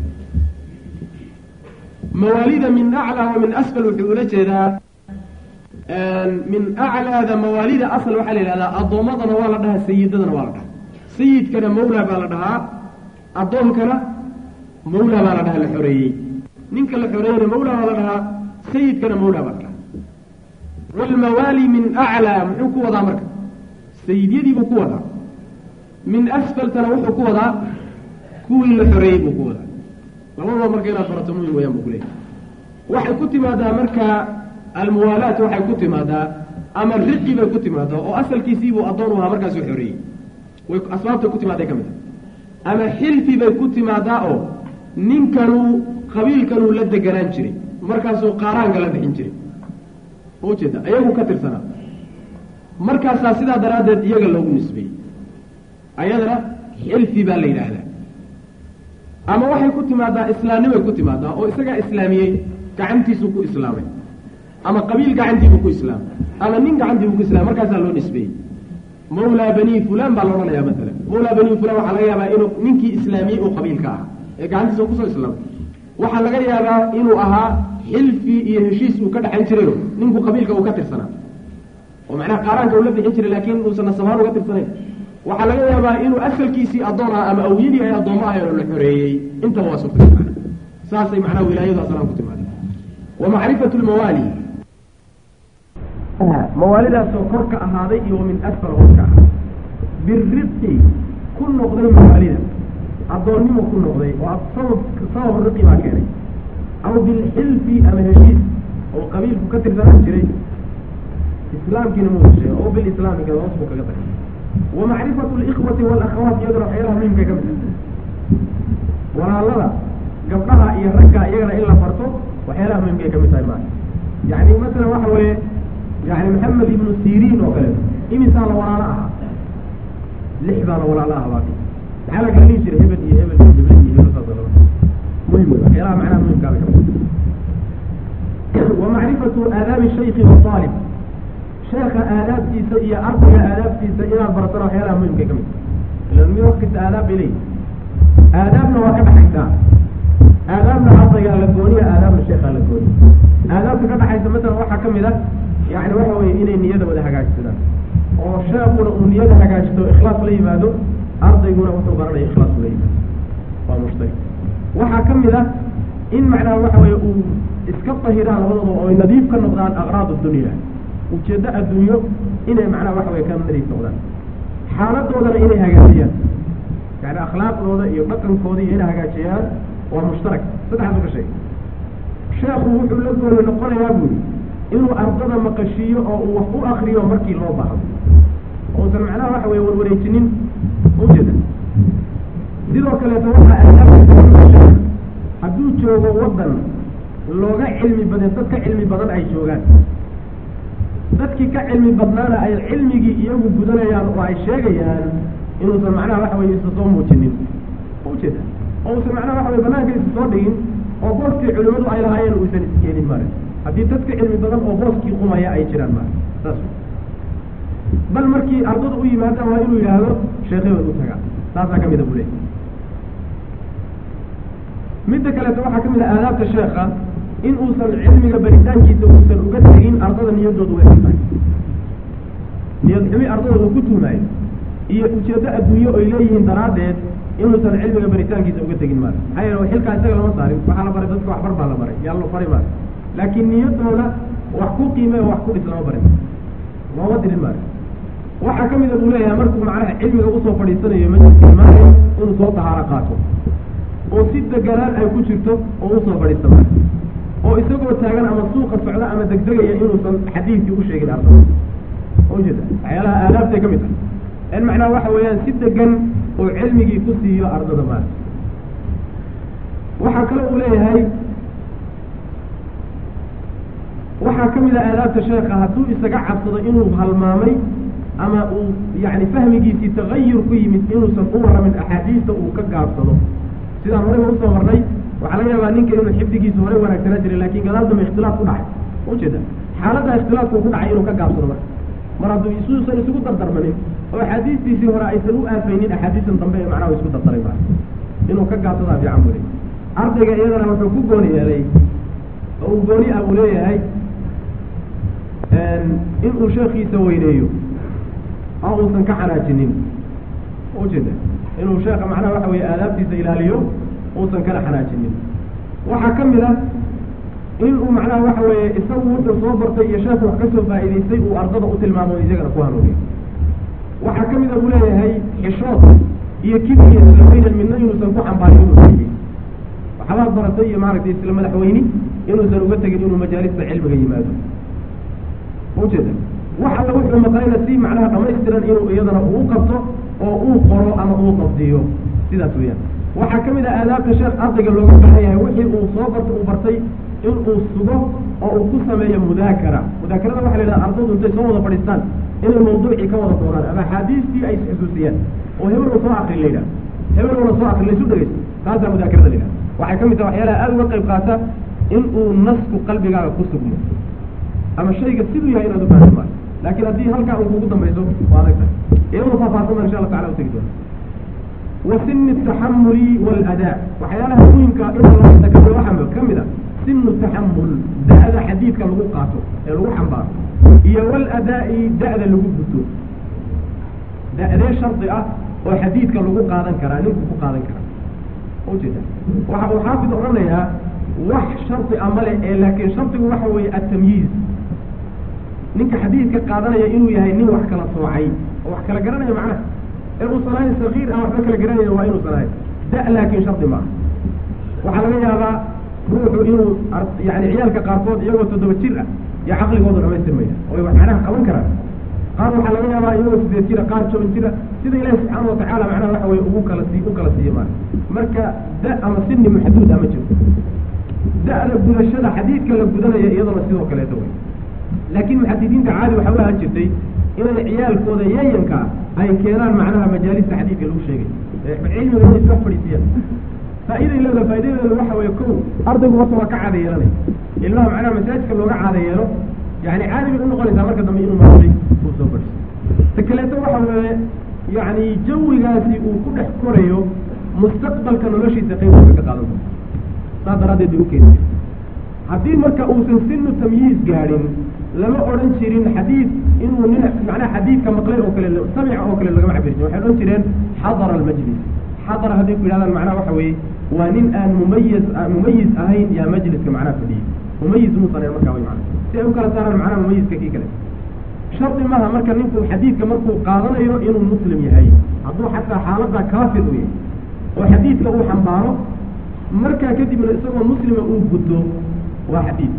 mawaalida min aclaa wa min asfal wuxuu ula jeedaa min aclaada mawaalida asal waxaa la yidhahdaa addoommadana waa la dhahaa sayidadana waa la dhahaa sayidkana mawlaa baa la dhahaa addoonkana mawlaa baa la dhahaa la xoreeyey ninka la xoreeyeyna mawlaa baa la dhahaa sayidkana mawlaa baa la dhahaa waalmawaali min aclaa muxuu ku wadaa marka sayidyadii buu ku wadaa min asfaltana wuxuu ku wadaa kuwii la xoreeyey buu ku wadaa labadaba marka inaad barato muhim wayaan buu kuleeyahay waxay ku timaadaa marka almuwaalaat waxay ku timaadaa ama riqi bay ku timaadaa oo asalkiisiibuu addoon u ahaa markaasuu xoreeyey way asbaabtay ku timaaday ka mid a ama xilfi bay ku timaadaa oo ninkanu qabiilkanuu la deganaan jiray markaasuu qaaraanka la bixin jiray ujeeda ayagu ka tirsanaa markaasaa sidaa daraaddeed iyaga loogu nisbeeyey ayadana xilfi baa la yidhaahdaa ama waxay ku timaadaa islaamnimay ku timaadaa oo isagaa islaamiyey gacantiisuu ku islaamay ama qabiil gacantiibuu ku islaamay ama nin gacantiibuu ku islamay markaasaa loo nisbeeyey mawlaa banii fulan baa la odhanayaa maalan mawlaa banii fulan waxaa laga yaabaa inuu ninkii islaamiyey oo qabiilka ah ee gacantiisa kusoo islaamay waxaa laga yaabaa inuu ahaa xilfi iyo heshiis uu ka dhaxayn jirayo ninku qabiilka uu ka tirsanaa oo macnaha qaaraanka uu la bixin jiray laakiin uusan nasabahaan uga tirsanayn waxaa laga yaabaa inuu asalkiisii addoon ah ama awiyadii ay addoommo ahayn oo la xoreeyey intaba waa suurtagal saasay macnaha wilaayadu aslaan ku timaada wa macrifatu lmawaali mawaalidaasoo kor ka ahaaday iyo min asfal hoos ka ah biridqi ku noqday mawaalida addoonnimo ku noqday oo sabab sabab riqi baa keenay aw bilxilfi ama heshiis oo qabiilku ka tirsanaan jiray islaamkiina muu hesheey oo bilislaami kada hoos buu kaga tagay wa macrifatu alikhwati waalakhawaat iyadana waxyaalaha muhimka ka mid ah walaalada gabdhaha iyo ragga iyagana in la farto waxyaalaha muhimkay ka mid tahay maa yani masalan waxa weeye yani maxamed ibnu siriin oo kaleeto imisaa la walaalo ahaa lix baa la walaalo aha baaki maxaa la kala dhihi jiray hebel iyo hebel iyo hebel iyo hebel saas laba muhim wey waxyaalaha macnaha muhimkaada ka mid wa macrifatu aadaabi shaykhi waalib sheekha aadaabtiisa iyo ardayga aadaabtiisa inaad baratana waxyaalaha muhimkay ka mid ilan mid wakasta aadaab bay leeyihi aadaabna waa ka dhaxaysaa aadaabna ardaygaa la gooniya aadaabna sheekhaa la gooniya aadaabta ka dhaxaysa masalan waxaa ka mid ah yani waxa weye inay niyada wada hagaajsadaan oo sheekuna uu niyada hagaajisto ikhlaas la yimaado ardayguna wuxuu baranaya ikhlaas la yimaado waa mushtari waxaa ka mid ah in macnaha waxa weye uu iska tahiraan labadooda oo ay nadiif ka noqdaan aqraad dunya ujeeddo adduunyo inay macnaha waxa weye ka nadiif noqdaan xaaladoodana inay hagaajiyaan yani akhlaaqdooda iyo dhaqankooda iyo inay hagaajiyaan waa mushtarak saddexaas ka sheegay sheekhu wuxuu la gooni noqonayaa buuri inuu ardada maqashiiyo oo uu wax u akriyo markii loo baahdo ousan macnaha waxa weye warwareejinin ujeeda sidoo kaleeto waxaa aadaabta hadduu joogo waddan looga cilmi badan dad ka cilmi badan ay joogaan dadkii ka cilmi badnaana ay cilmigii iyagu gudanayaan oo ay sheegayaan inuusan macnaha waxa weye isa soo muujinin ujeeda oo usan macnaha waxa weye banaanka isa soo dhigin oo booskii culimadu ay lahaayeen uusan iskeenin mare haddii dadka cilmi badan oo booskii qumaya ay jiraan mare saas bal markii ardada u yimaadaan waa inuu yidhaahdo sheekhadood u tagaa taasaa kamida bule midda kaleeto waxaa kamid ah aadaabta sheekha in uusan cilmiga baritaankiisa uusan uga tegin ardada niyadooda way xun tahay niyad xumi ardada uu ku tuhmaayo iyo ujeeddo adduunyo ay leeyihiin daraaddeed inuusan cilmiga baritaankiisa uga tegin maale maxaa yeele xilkaa isaga lama saarin waxaa la baray dadka waxbar baa la baray yaa lo fari maale laakiin niyadooda wax ku qiime wax ku dhis lama barin looma dirin maale waxaa kamida buu leeyahay markuu macnaha cilmiga usoo fadhiisanayo majliska imaanayo inuu soo tahaaro qaato oo si deganaan ay ku jirto oo usoo fadhiista maale oo isagoo taagan ama suuqa socda ama degdegaya inuusan xadiidkii u sheegin ardada ujeeda waxyaalaha aadaabtay ka mid ah in macnaha waxa weeyaan si degan oo cilmigii ku siiyo ardada maale waxaa kale uu leeyahay waxaa kamid ah aadaabta sheekha hadduu isaga cabsado inuu halmaamay ama uu yani fahmigiisii tagayur ku yimid inuusan u waramin axaadiista uu ka gaabsado sidaan horeyba usoo marnay waxaa laga yaabaa ninka inuu xifdigiisa horey wanaagsanaa jiray lakin gadaal dambe ikhtilaaf ku dhacay ujeeda xaaladda ikhtilaafku ku dhacay inuu ka gaabsado marka mar hadduu isuusan isugu dardarmanin oo axaadiistiisii hore aysan u aafaynin axaadiistan dambe ee macnaha isku dardaray maa inuu ka gaabsadaa fiican buli ardayga iyadana wuxuu ku gooni yeelay oo uu gooni ah uu leeyahay inuu sheekiisa weyneeyo oo uusan ka xanaajinin ujeeda inuu sheeka macnaha waxa weye aadaabtiisa ilaaliyo uusan kana xanaajinin waxaa kamid ah inuu macnaha waxa weeye isagu wuxuu soo bartay iyo sheekhu wax kasoo faa'iidaystay uu ardada u tilmaamo isagana ku hanuuniyo waxaa kamid a buu leeyahay xishood iyo kibir isla weynan midna inuusan ku xambaarin inuu sameeyey waxbaad baratay iyo maaragtay isla madaxweyni inuusan uga tegin inuu majaalista cilmiga yimaado ujeeda wax alla wuxuu maqlayna si macnaha dhamaystiran inuu iyadana uu qabto oo uu qoro ama uu qabdiyo sidaas weeyaan waxaa ka mid ah aadaabta sheekh ardayga looga baahan yahay wixii uu soo barta uu bartay in uu sugo oo uu ku sameeyo mudaakara mudaakarada waxa la yidhaha ardaydu intay soo wada fadhiistaan inay mawduucii ka wada doonaan ama axaadiistii ay isxusuusiyaan oo hebel uu soo akri la yidhaha hebel uuna soo akri laysu dhegeysto taasaa mudaakarada la yidhaha waxay ka mid taha waxyaalaha aada uga qayb qaata in uu nasku qalbigaaga ku sugmo ama shayga siduu yahay inaad u fahamto maayo laakiin haddii halkaa uu kugu dambayso waa adag tahay iyadoo faahfaahsan insha allah tacala u tegi doona وسن التحمل والأداء وحيالها مهمك إذا الله تكبر وحمل كمذا سن التحمل دأذ حديثك اللغو قاته اللغو حنبار إيا والأداء دأذ اللغو بطو دأذ شرط أه وحديثك اللغو قادن كرا نلغو قادن كرا وجدا وحافظ أغنيها وح شرط أمله لكن شرط وحوي التمييز نك حديثك قادن يإنو يهيني وحكلا صوعي وحكلا قرنا معنا inuu sanaayo sagiir ama waxba kala garanaya waa inuu sanaayo da laakiin shardi maaha waxaa laga yaabaa ruuxu inuu yani ciyaalka qaarkood iyagoo toddoba jir ah iyo caqligooda dhamaystirmaya oo wax macnaha qaban karaan qaar waxaa laga yaabaa iyagoo sideed jira qaar toban jira sida ilaahi subxaana watacaala macnaha waxa weye ugu kala sii u kala siiye maa marka da ama sini maxduud ama jiro da-da gudashada xadiidka la gudanaya iyadana sidoo kaleeto wey laakiin muxadidiinta caadi waxaa u ahaan jirtay inay ciyaalkooda yayanka ay keenaan macnaha majaalista xadiidka lagu sheegay cilmiga inay isla fadhiisiyaan faa'iiday leeda faa'iidadeedu waxa weeye kow ardaygu horta waa ka caada yeelanaya ilmaha macnaha masaajidka looga caada yeelo yani caadi bay u noqonaysaa marka dambe inuu maamulay uu soo fadhiiso ta kaleeto waxa weeye yani jawigaasi uu ku dhex korayo mustaqbalka noloshiisa qaybkiisa ka qaadan doonto saas daraaddeed bay u keeni jirta haddii marka uusan sinu tamyiiz gaadhin lama odhan jirin xadiid inuu nin macnaha xadiidka maqlay oo kale samica oo kale lagama cabiri jirin waxay odhan jireen xadara almajlis xadara hadday ku yidhahdaan macnaha waxa weeye waa nin aan mumayiz mumayiz ahayn yaa majliska macnaha fadhiyey mumayiz muusan ahayn markaa way macnaha si ay u kala saaraan macnaha mumayiska kii kale shardi maha marka ninku xadiidka markuu qaadanayo inuu muslim yahay hadduu xataa xaaladda kaafir u yahay oo xadiidka uu xambaaro markaa kadibna isagoo muslima uu guddo waa xadiid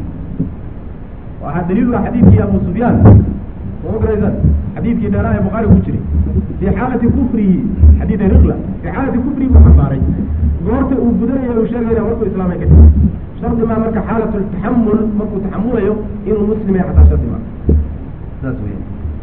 waxaa daliilu ah xadiidkii abu sufyaan soo garaysan xadiidkii dheeraha ee bukhaari ku jiray fii xaalati kufrihi xadiid riqla fii xaalati kufrihi buu xambaaray goorta uu gudanaya uu sheegayna markuu islaamay kadib shardi maa marka xaalatu taxamul markuu taxamulayo inuu muslim yahay xataa shardi maa saas weya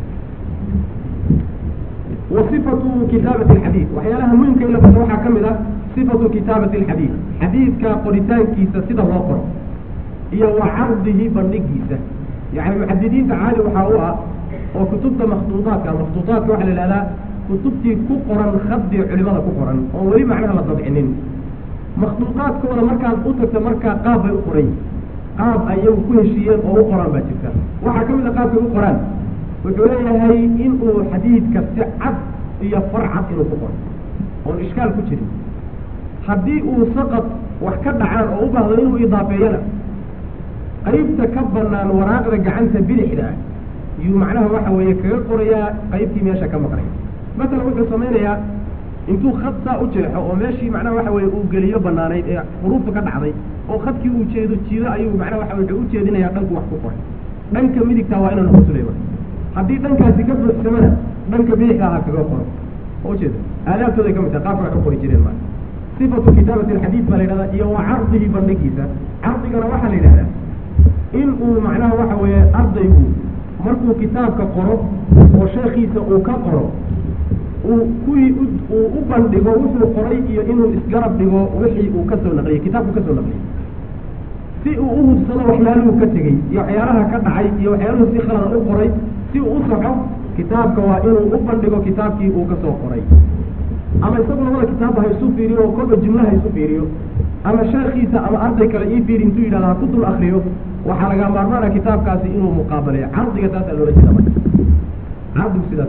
wa sifatu kitaabati alxadiid waxyaalaha muhimka in la barto waxaa ka mid ah sifatu kitaabati alxadiid xadiidka qoritaankiisa sida loo qoro iyo wa cardihi bandhigiisa yani muxadidiinta caadi waxaa u ah oo kutubta makhtuuطaadka makhtuuطaadka waxaa la ihahdaa kutubtii ku qoran khadii culimada ku qoran oo weli macnaha la dabcinin makhtuuطaadkooda markaad u tagta markaa qaab bay u qoran yihin qaab ay iyagu ku heshiiyeen oo u qoraan baa jirta waxaa ka mid a qaabkay u qoraan wuxuu leeyahay inuu xadiidka si cad iyo farcad inuu ku qoro oon ishkaal ku jirin haddii uu saqad wax ka dhacaan oo u baahdo inuu idaafeeyana qaybta ka banaan waraaqda gacanta bidixda ah yuu macnaha waxa weeye kaga qorayaa qaybtii meesha ka maqnay masalan wuxuu samaynayaa intuu khad saa u jeexo oo meeshii macnaha waxa weye uu geliyo banaanayd ee xuruufta ka dhacday oo khadkii uu jeedo jiido ayuu macnaha waxa wuxuu u jeedinayaa dhanku wax ku qoray dhanka midigtaa waa inaan usulay haddii dhankaasi ka buuxsamana dhanka bidixda ha kaga qoro oo ujeeda aadaabtooday ka mid tahay qaabka wax u qori jireen maa sifatu kitaabati alxadiid baa la yidhahdaa iyo wa cardihi bandhigiisa cardigana waxaa la yidhahdaa in uu macnaha waxa weeye ardaygu markuu kitaabka qoro oo sheekiisa uu ka qoro uu kuwii uu u bandhigo wuxuu qoray iyo inuu isgarab dhigo wixii uu kasoo naqliyey kitaabku kasoo naqliyey si uu u hubsado waxyaaluhu ka tegey iyo waxyaalaha ka dhacay iyo waxyaaluhu si khalada u qoray si uu u soxo kitaabka waa inuu u bandhigo kitaabkii uu kasoo qoray ama isagu labada kitaabba ha isu fiiriyo oo kolba jumla ha isu fiiriyo ama sheekiisa ama arday kale ii fiiri intuu yidhahda ha ku dul akriyo waxaa laga maarmaana kitaabkaasi inuu muqaabaleeyo cardiga taasaa loola jeeda marka cardigu sidaas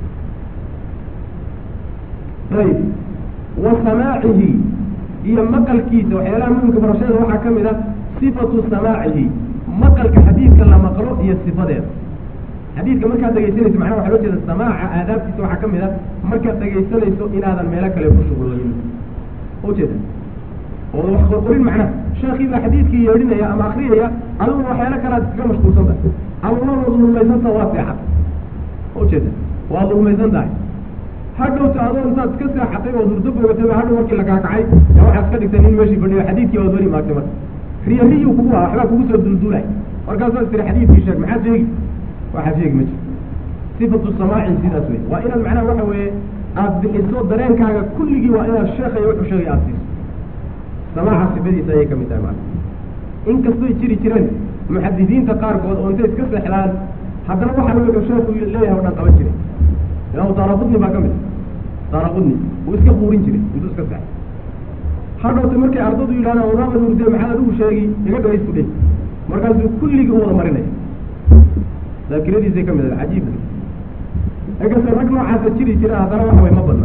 ayb wa samaacihi iyo maqalkiisa waxyaalaha muhimka barashada waxaa ka mid ah sifatu samaacihi maqalka xadiidka la maqlo iyo sifadeeda xadiidka markaad dhegaysanayso macnaha waxa loo jeeda samaaca aadaabtiisa waxaa ka mid ah markaad dhegaysanayso inaadan meelo kale ku shughulayn ujeeda oo wax qorin macnaha sheekii baa xadiidkii yeedhinaya ama akriyaya adigu waxyaalo kalaad iskaga mashquulsan tahay ama waad dulmaysan taha waa fiican ujeeda waad dulmaysan tahay hadhowta adoo intaad iska seexatay oo hurdo bogatay hadhow markii la kaakacay yaa waxaad iska dhigtay nin meeshii fadhiyo xadiidkii waad weli maagtay marka riyariyuu kugu ah waxbaa kugu soo duldulay markaasaad tiri xadiidkii sheeg maxaad sheegi waxaad sheegi ma jiro sifatu samaaci sidaas wey waa inaad macnaha waxa weeye aada bixiso dareenkaaga kulligii waa inaad sheekaya wuxuu sheegay aada siiso samaaca sifadiisa ayay ka mid tahay maana inkastoy jiri jireen muxadisiinta qaarkood oo intay iska seexdaan haddana waxaana wuxuu sheeku leeyahay o dhan qaban jiray ilaa daaraqudni baa ka mid daaraqudni uu iska quurin jiray intuu iska seexay hadhowta markay ardadu yidhahdaan wadaamad hurde maxaad adigu sheegi iga dhagaysku dheh markaasuu kulligii u wada marinaya daakiradiisay ka mid ah cajiib inkastoo rag noocaasa jiri jira haddana waxa way ma badna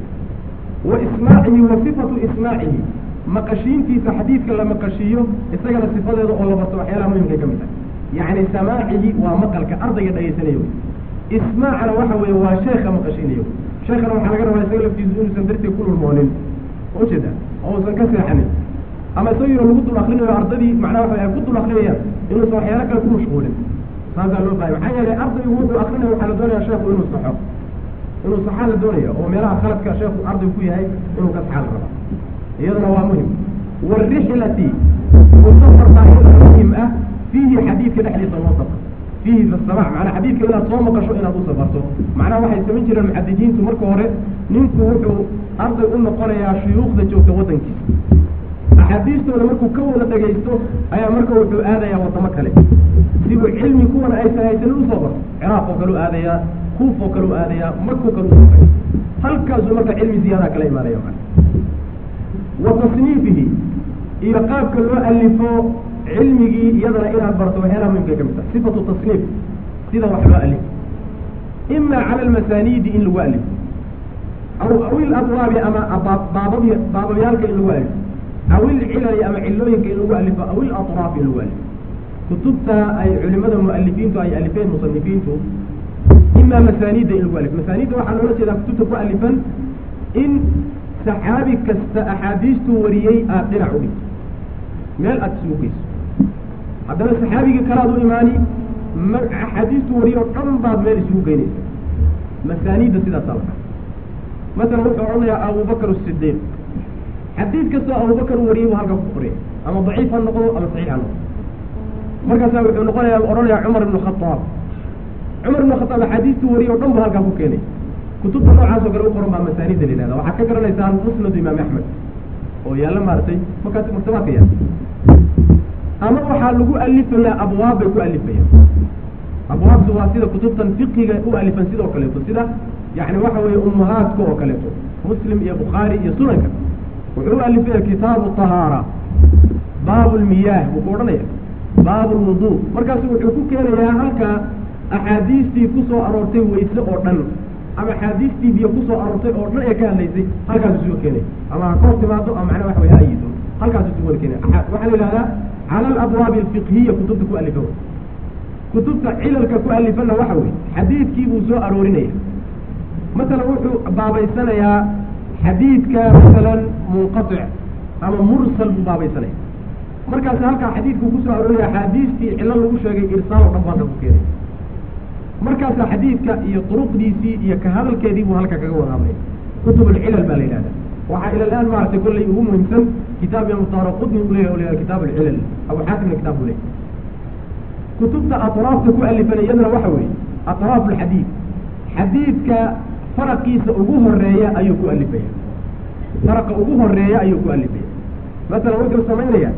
wa ismaacihi wa sifatu ismaacihi maqashiintiisa xadiidka la maqashiiyo isagana sifadeeda oo la barto waxyaalaha muhimkay ka mid tahay yacni samaacihi waa maqalka ardayga dhageysanayo ismaacana waxa weeye waa sheekha maqashiinayo sheekhana waxaa laga rabaa isaga laftiisu inuusan darteed ku lulmoonin ujeeda oo usan ka seexanin ama isagoo lagu dul akrinayo ardadii macnaha waxa ay ku dul akrinayaan inuusan waxyaalo kale ku mashquulin saasaa loo bahay maxaa yeelay ardaygu wuxuu akrinayo waxaa la doonaya sheekhu inuu saxo inuu saxaa la doonaya oo meelaha khaladka sheekhu arday ku yahay inuu ka saxaa la raba iyaduna waa muhim waalrixlati musafar baa iyadana muhim ah fiihi xadiidka dhexdiisa loo safro fiihi fasamac macnaa xadiidka inaad soo maqasho inaad u safarto macnaha waxay samayn jireen muxadidiintu marka hore ninku wuxuu arday u noqonayaa shuyuukhda joogta waddankiisa axaadiistooda markuu ka wada dhagaysto ayaa marka wuxuu aadayaa waddamo kale si uu cilmi kuwana aysan haysanin usoo barto ciraaq oo kale u aadayaa kuuf oo kale u aadayaa makoo kale u safay halkaasuu marka cilmi ziyaadaa kala imaanaya maa wa tasniifihi iyo qaabka loo alifo cilmigii iyadana inaad barto waxyaalaha muhimkay ka mid tahay sifatu tasniif sida wax loo alifo ima cala almasaaniidi in lagu alifo aw awil abwaabi ama baabab baababyaalka in lagu alifo aw ilcilali ama cilooyinka in lagu alifo aw ilatraaf in lagu alifo kutubta ay culimada mualifiintu ay alifeen musanifiintu ima masaaniidda in lagu alifo masaaniidda waxaa loola jeedaa kutubta ku alifan in saxaabi kasta axaadiistuu wariyey aada dhinac u dhigto meel aada isugu geyso haddana saxaabigii kalaad u imaani ma axaadiistuu wariyey oo dhan baad meel isugu geynaysa masaaniidda sidaasaa la dhaha masalan wuxuu odhanayaa abubakar asidiiq xadiid kastoo abubakar u wariyey buu halkaa ku qoriyay ama daciif ha noqdo ama saxiix ha noqdo markaasaa wuxuu noqonayaa odhanayaa cumar ibnu khataab cumar ibnu khataab axaadiistuu wariyey o dhan buu halkaa ku keenay kutubta noocaasoo kale u qoran baa masaaniidda la yihahda waxaad ka garanaysaan musnadu imaam axmed oo yaalla maaragtay markaas maktabaadka yaalla ama waxaa lagu alifayaa abwaab bay ku alifayaan abwaabtu waa sida kutubtan fiqiga u alifan sidoo kaleeto sida yani waxa weeye ummahaadka oo kaleeto muslim iyo bukhaari iyo sunanka wuxuu u alifaya kitaabu tahaara baabu lmiyaah buu ku odhanaya baabu lwudu markaasu wuxuu ku keenayaa halka axaadiistii kusoo aroortay weyse oo dhan ama axaadiistii biyo kusoo aroortay oo dhan ee ka hadlaysay halkaasu isuga keenay ama ha ka hor timaado ama macnaa waxa way ha ayido halkaasu isugu wada keenay waxaa la yidhahdaa cala alabwaabi alfiqhiya kutubta ku alifa kutubta cilalka ku alifana waxa weye xadiidkii buu soo aroorinaya masalan wuxuu baabaysanayaa xadiidka masalan munqatic ama mursal buu baabaysanaya markaas halkaa xadiidkuu kusoo aroorinaya axaadiistii cilo lagu sheegay irsaal oo dhan baa ku keenay markaasaa xadiidka iyo duruqdiisii iyo ka hadalkeedii buu halka kaga wada hadlay kutub alcilal baa la yidhahda waxaa ila alaan maaragtay kollay ugu muhiimsan kitaab imam daaraqutni u leeyahy o leeyahay kitaab alcilal abu xaatimna kitaab buu leeyahy kutubta atraafta ku alifan iyadana waxa weeye atraaf alxadiid xadiidka faraqiisa ugu horeeya ayuu ku alifaya faraqa ugu horeeya ayuu ku alifaya masalan wuxuu samaynaya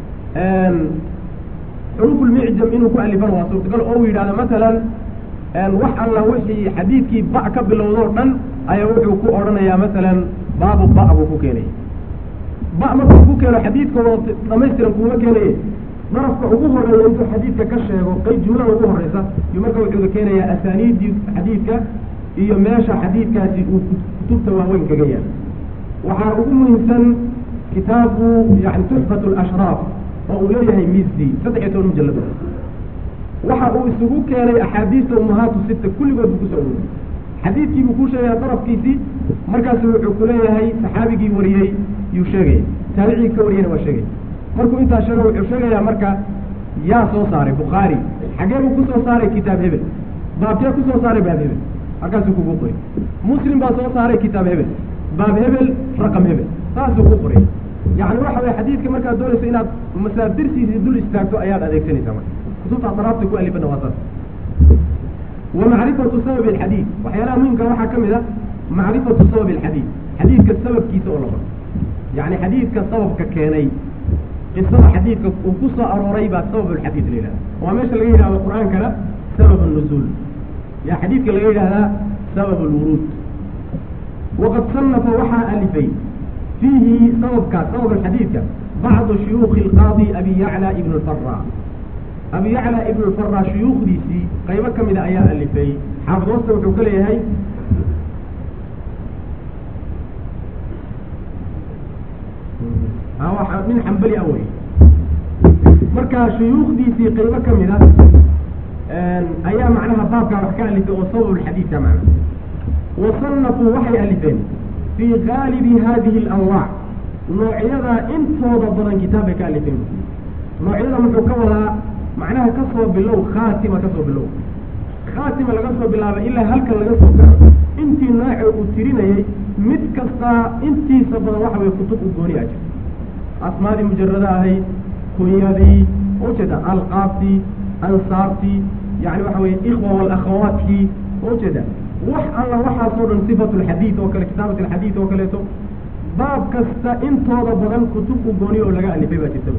xuruuf ulmicjam inuu ku alifano waa suurtagal oo uu yidhahdo masalan wax alla wixii xadiidkii ba ka bilowdoo dhan ayaa wuxuu ku odhanayaa masalan baabu ba buu ku keenaya ba markuu ku keeno xadiidkooda dhamaystiran kuuma keenaye darafka ugu horeeya intuu xadiidka ka sheego qeyb jumlada ugu horeysa yuu marka wuxuu keenayaa asaaniidii xadiidka iyo meesha xadiidkaasi uu kutubta waaweyn kaga yaal waxaa ugu muhiimsan kitaabu yani tuxfat alashraaf oo uu leeyahay mizdi saddex iyo toban mujallado waxa uu isugu keenay axaadiista ummahaatu sita kulligood buu kusoo ururiyey xadiidkii buu ku sheegaya darafkiisii markaasu wuxuu ku leeyahay saxaabigii wariyey yuu sheegaya taabicigii ka wariyeyna waa sheegaya markuu intaa sheego wuxuu sheegayaa marka yaa soo saaray bukhaari xagee buu kusoo saaray kitaab hebel baabkee kusoo saaray baab hebel halkaasuu kugu qoray muslim baa soo saaray kitaab hebel baab hebel raqam hebel saasuu ku qoray yani waxa weye xadiidka markaad doonayso inaad masaadirtiisii dul istaagto ayaad adeegsanaysaa marka kutubta daraabta ku alifana waa saas wa macrifatu sababi alxadiid waxyaalaha muhimka waxaa ka mid a macrifatu sababi alxadiid xadiidka sababkiisa oo la baro yani xadiidka sababka keenay qisada xadiidka uu ku soo arooray baa sabab alxadiid la yidhahda waa meesha laga yidhahdo qur-aankana sabab الnuzuul yaa xadiidka laga yidhahdaa sabab اlwuruud waqad sanafa waxaa alifay fiihi sababkaas sabab alxadiidka bacdu shuyuukhi اlqaadi abi yacla ibn اlfara abi yacla ibn اlfara shuyuukhdiisii qaybo ka mida ayaa alifay xaafid wasta wuxuu ka leeyahay nin xambali a wey marka shuyuukhdiisii qaybo ka mida ayaa macnaha baabkaa wax ka alifay oo sabab alxadiidka macna wasanafuu waxay alifeen fii gaalibi hadihi اlanwaac noocyada intooda badan kitaab bay ka alifeen noocyada muxuu ka wadaa macnaha ka soo bilow khaatima ka soo bilow khaatima laga soo bilaabay ilaa halkan laga soo gaaro intii nooce uu tirinayay mid kastaa intiisa badan waxa weye kutub u gooni ajir asmaadii mujarada ahayd kunyadii ujeeda alqaabtii ansaabtii yani waxa weye ikhwa walakhawaadkii ujeeda wax alla waxaasoo dhan sifatu lxadiid oo kale kitaabat alxadiid oo kaleeto baab kasta intooda badan kutub u gooni oo laga alifay baa jirta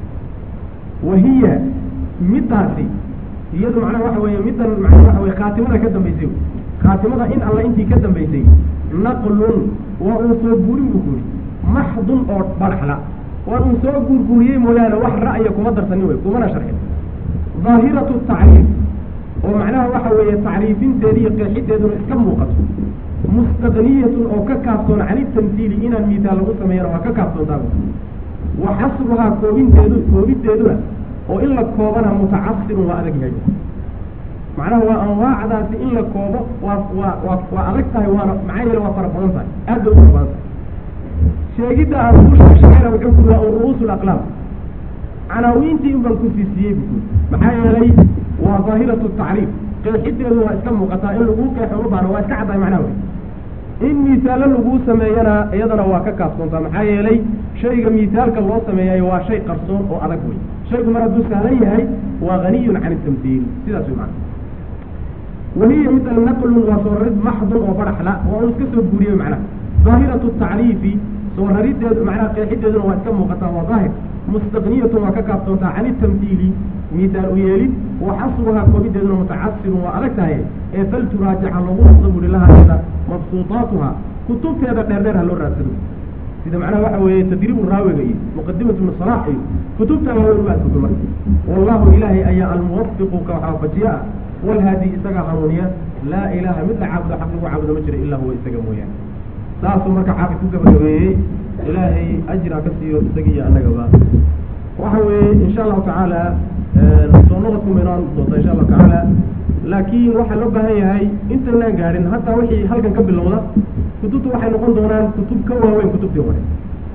wahiya midaasi iyadu macnaha waxa weeye middan macnaha waxa weye khaatimada ka dambaysay khaatimada in alla intii ka dambaysay naqlun waa uu soo guurin buu guuri maxdun oo baraxla waa uu soo guurguuriyey mooyaane wax ra'ya kuma darsanin wey kumana sharxin daahiratu tacriif oo macnaha waxa weeye tacriifinteeda iyo qeexiteeduna iska muuqato mustaqniyatun oo ka kaaftoon cani tamhiili inaan miisaal lagu sameeyana waa ka kaaftoontaa wa xasruhaa koobinteedu koobinteeduna oo in la koobana mutacasirun waa adag yahay macnaha waa anwaacdaasi in la koobo waa waa waa waa adag tahay waana maxaa yeele waa fara badan tahay aad bay u fara badan tahay sheegidda aan ku sheegayna wuxuu ku waa ru'uusul aqlaam canaawiintii in baan ku siisiyey buu maxaa yeelay waa daahiratu tacriif qeexiteedu waa iska muuqataa in lagu qeexo uma baana waa iska caddahay macnaha wey in miisaalo laguu sameeyana iyadana waa ka kaafsoontaa maxaa yeelay shayga miisaalka loo sameeyayo waa shay qarsoon oo adag wey shaygu mar hadduu sahlan yahay waa haniyun can itamhiil sidaas wey macana wahiya midal naqlun waa soo rarid maxdun oo baraxla waa uu iska soo guuriyey macnaha daahiratu tacriifi soo rarideedu macnaha qeexideeduna waa iska muuqataa waa daahir mustaqniyatun waa ka kaafsoontaa can itamhiili miisaal u yeelid wa xasruhaa koobideeduna mutacasirun waa adag tahay ee fal turaajica loogu noqdo buri lahaeeda mabsuutaatuha kutubteeda dheerdheer ha loo raadsado sida macnaha waxa weeye tadriibu raawiga iyo muqadimatu ibnu salaax iyo kutubta waaweyn uga adkuba marka wallahu ilaahay ayaa almuwafiqu ka waxaafajiye ah walhaadi isagaa hanuuniya laa ilaaha mid la caabudo xaq lagu caabudo ma jira ilaa huwa isaga mooyaane saasuu marka xaafid ku gabagabeeyey ilaahay ajra ka siiyo isaga iyo annagaba waxa weeye insha allahu tacaala soo noqodku maynaan doonta insha allahu tacaala laakiin waxaa loo baahan yahay intaynaan gaadhin hataa wixii halkan ka bilowda kutubtu waxay noqon doonaan kutub ka waaweyn kutubtii hore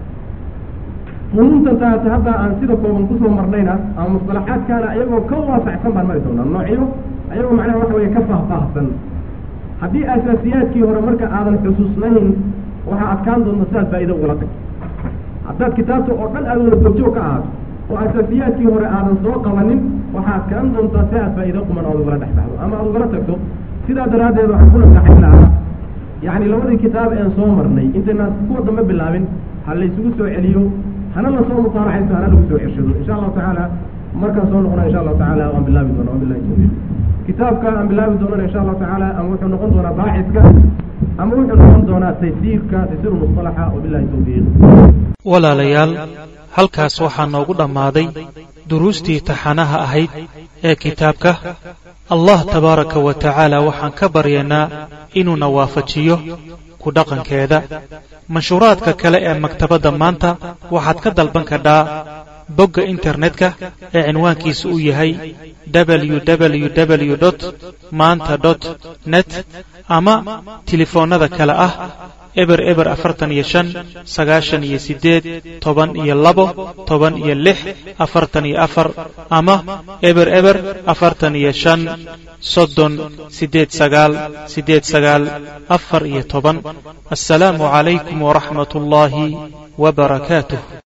funuuntan taasi hadda aan sida kooban kusoo marnayna ama musطalaxaadkaana iyagoo ka waasacsan baan mari doonaa noocyo ayagoo macnaha waxa weeye ka faahfaahsan haddii asaasiyaadkii hore marka aadan xusuusnayn waxaa adkaan doonta sidaad faa'ido ugala tag haddaad kitaabta oo dhan aad wada goobjoog ka ahaato oo asaasiyaadkii hore aadan soo qabanin waxaa adkaan doontaa si aad faa'ido quman ood ugala dhex baxdo ama aad ugala tagto sidaa daraaddeed waxaan ku nasaxin lahaa yacni labadii kitaab een soo marnay intaynaan kuwa dambe bilaabin ha laysugu soo celiyo hana lasoo musaaraxaysto hana lagu soo ceshado insha allahu tacaala markaan soo noqona insha allahu tacaala waan bilaabi doona wabillahi tawfiiq kitaabka aan bilaabi doonana insha allahu tacaala ama wuxuu noqon doonaa baaxiska ama wuxuu noqon doonaa taysiirka taysiiru musطalaxa wabillahi tawfiiq walaalayaal halkaas waxaa noogu dhammaaday duruustii taxanaha ahayd ee kitaabka allah tabaaraka wa tacaala waxaan ka baryaynaa inuuna waafajiyo ku dhaqankeeda manshuuraadka kale ee maktabadda maanta waxaad ka dalban kadhaa bogga internetka ee cinwaankiisa uu yahay w w w dot maanta dot net ama telefoonnada kale ah eber eber afartan iyo shan sagaashan iyo sideed toban iyo labo toban iyo lix afartan iyo afar ama eber eber afartan iyo shan soddon sideed sagaal sideed sagaal afar iyo toban. assalaamu calaykum waraxmat ullaahi wabarakaatuh.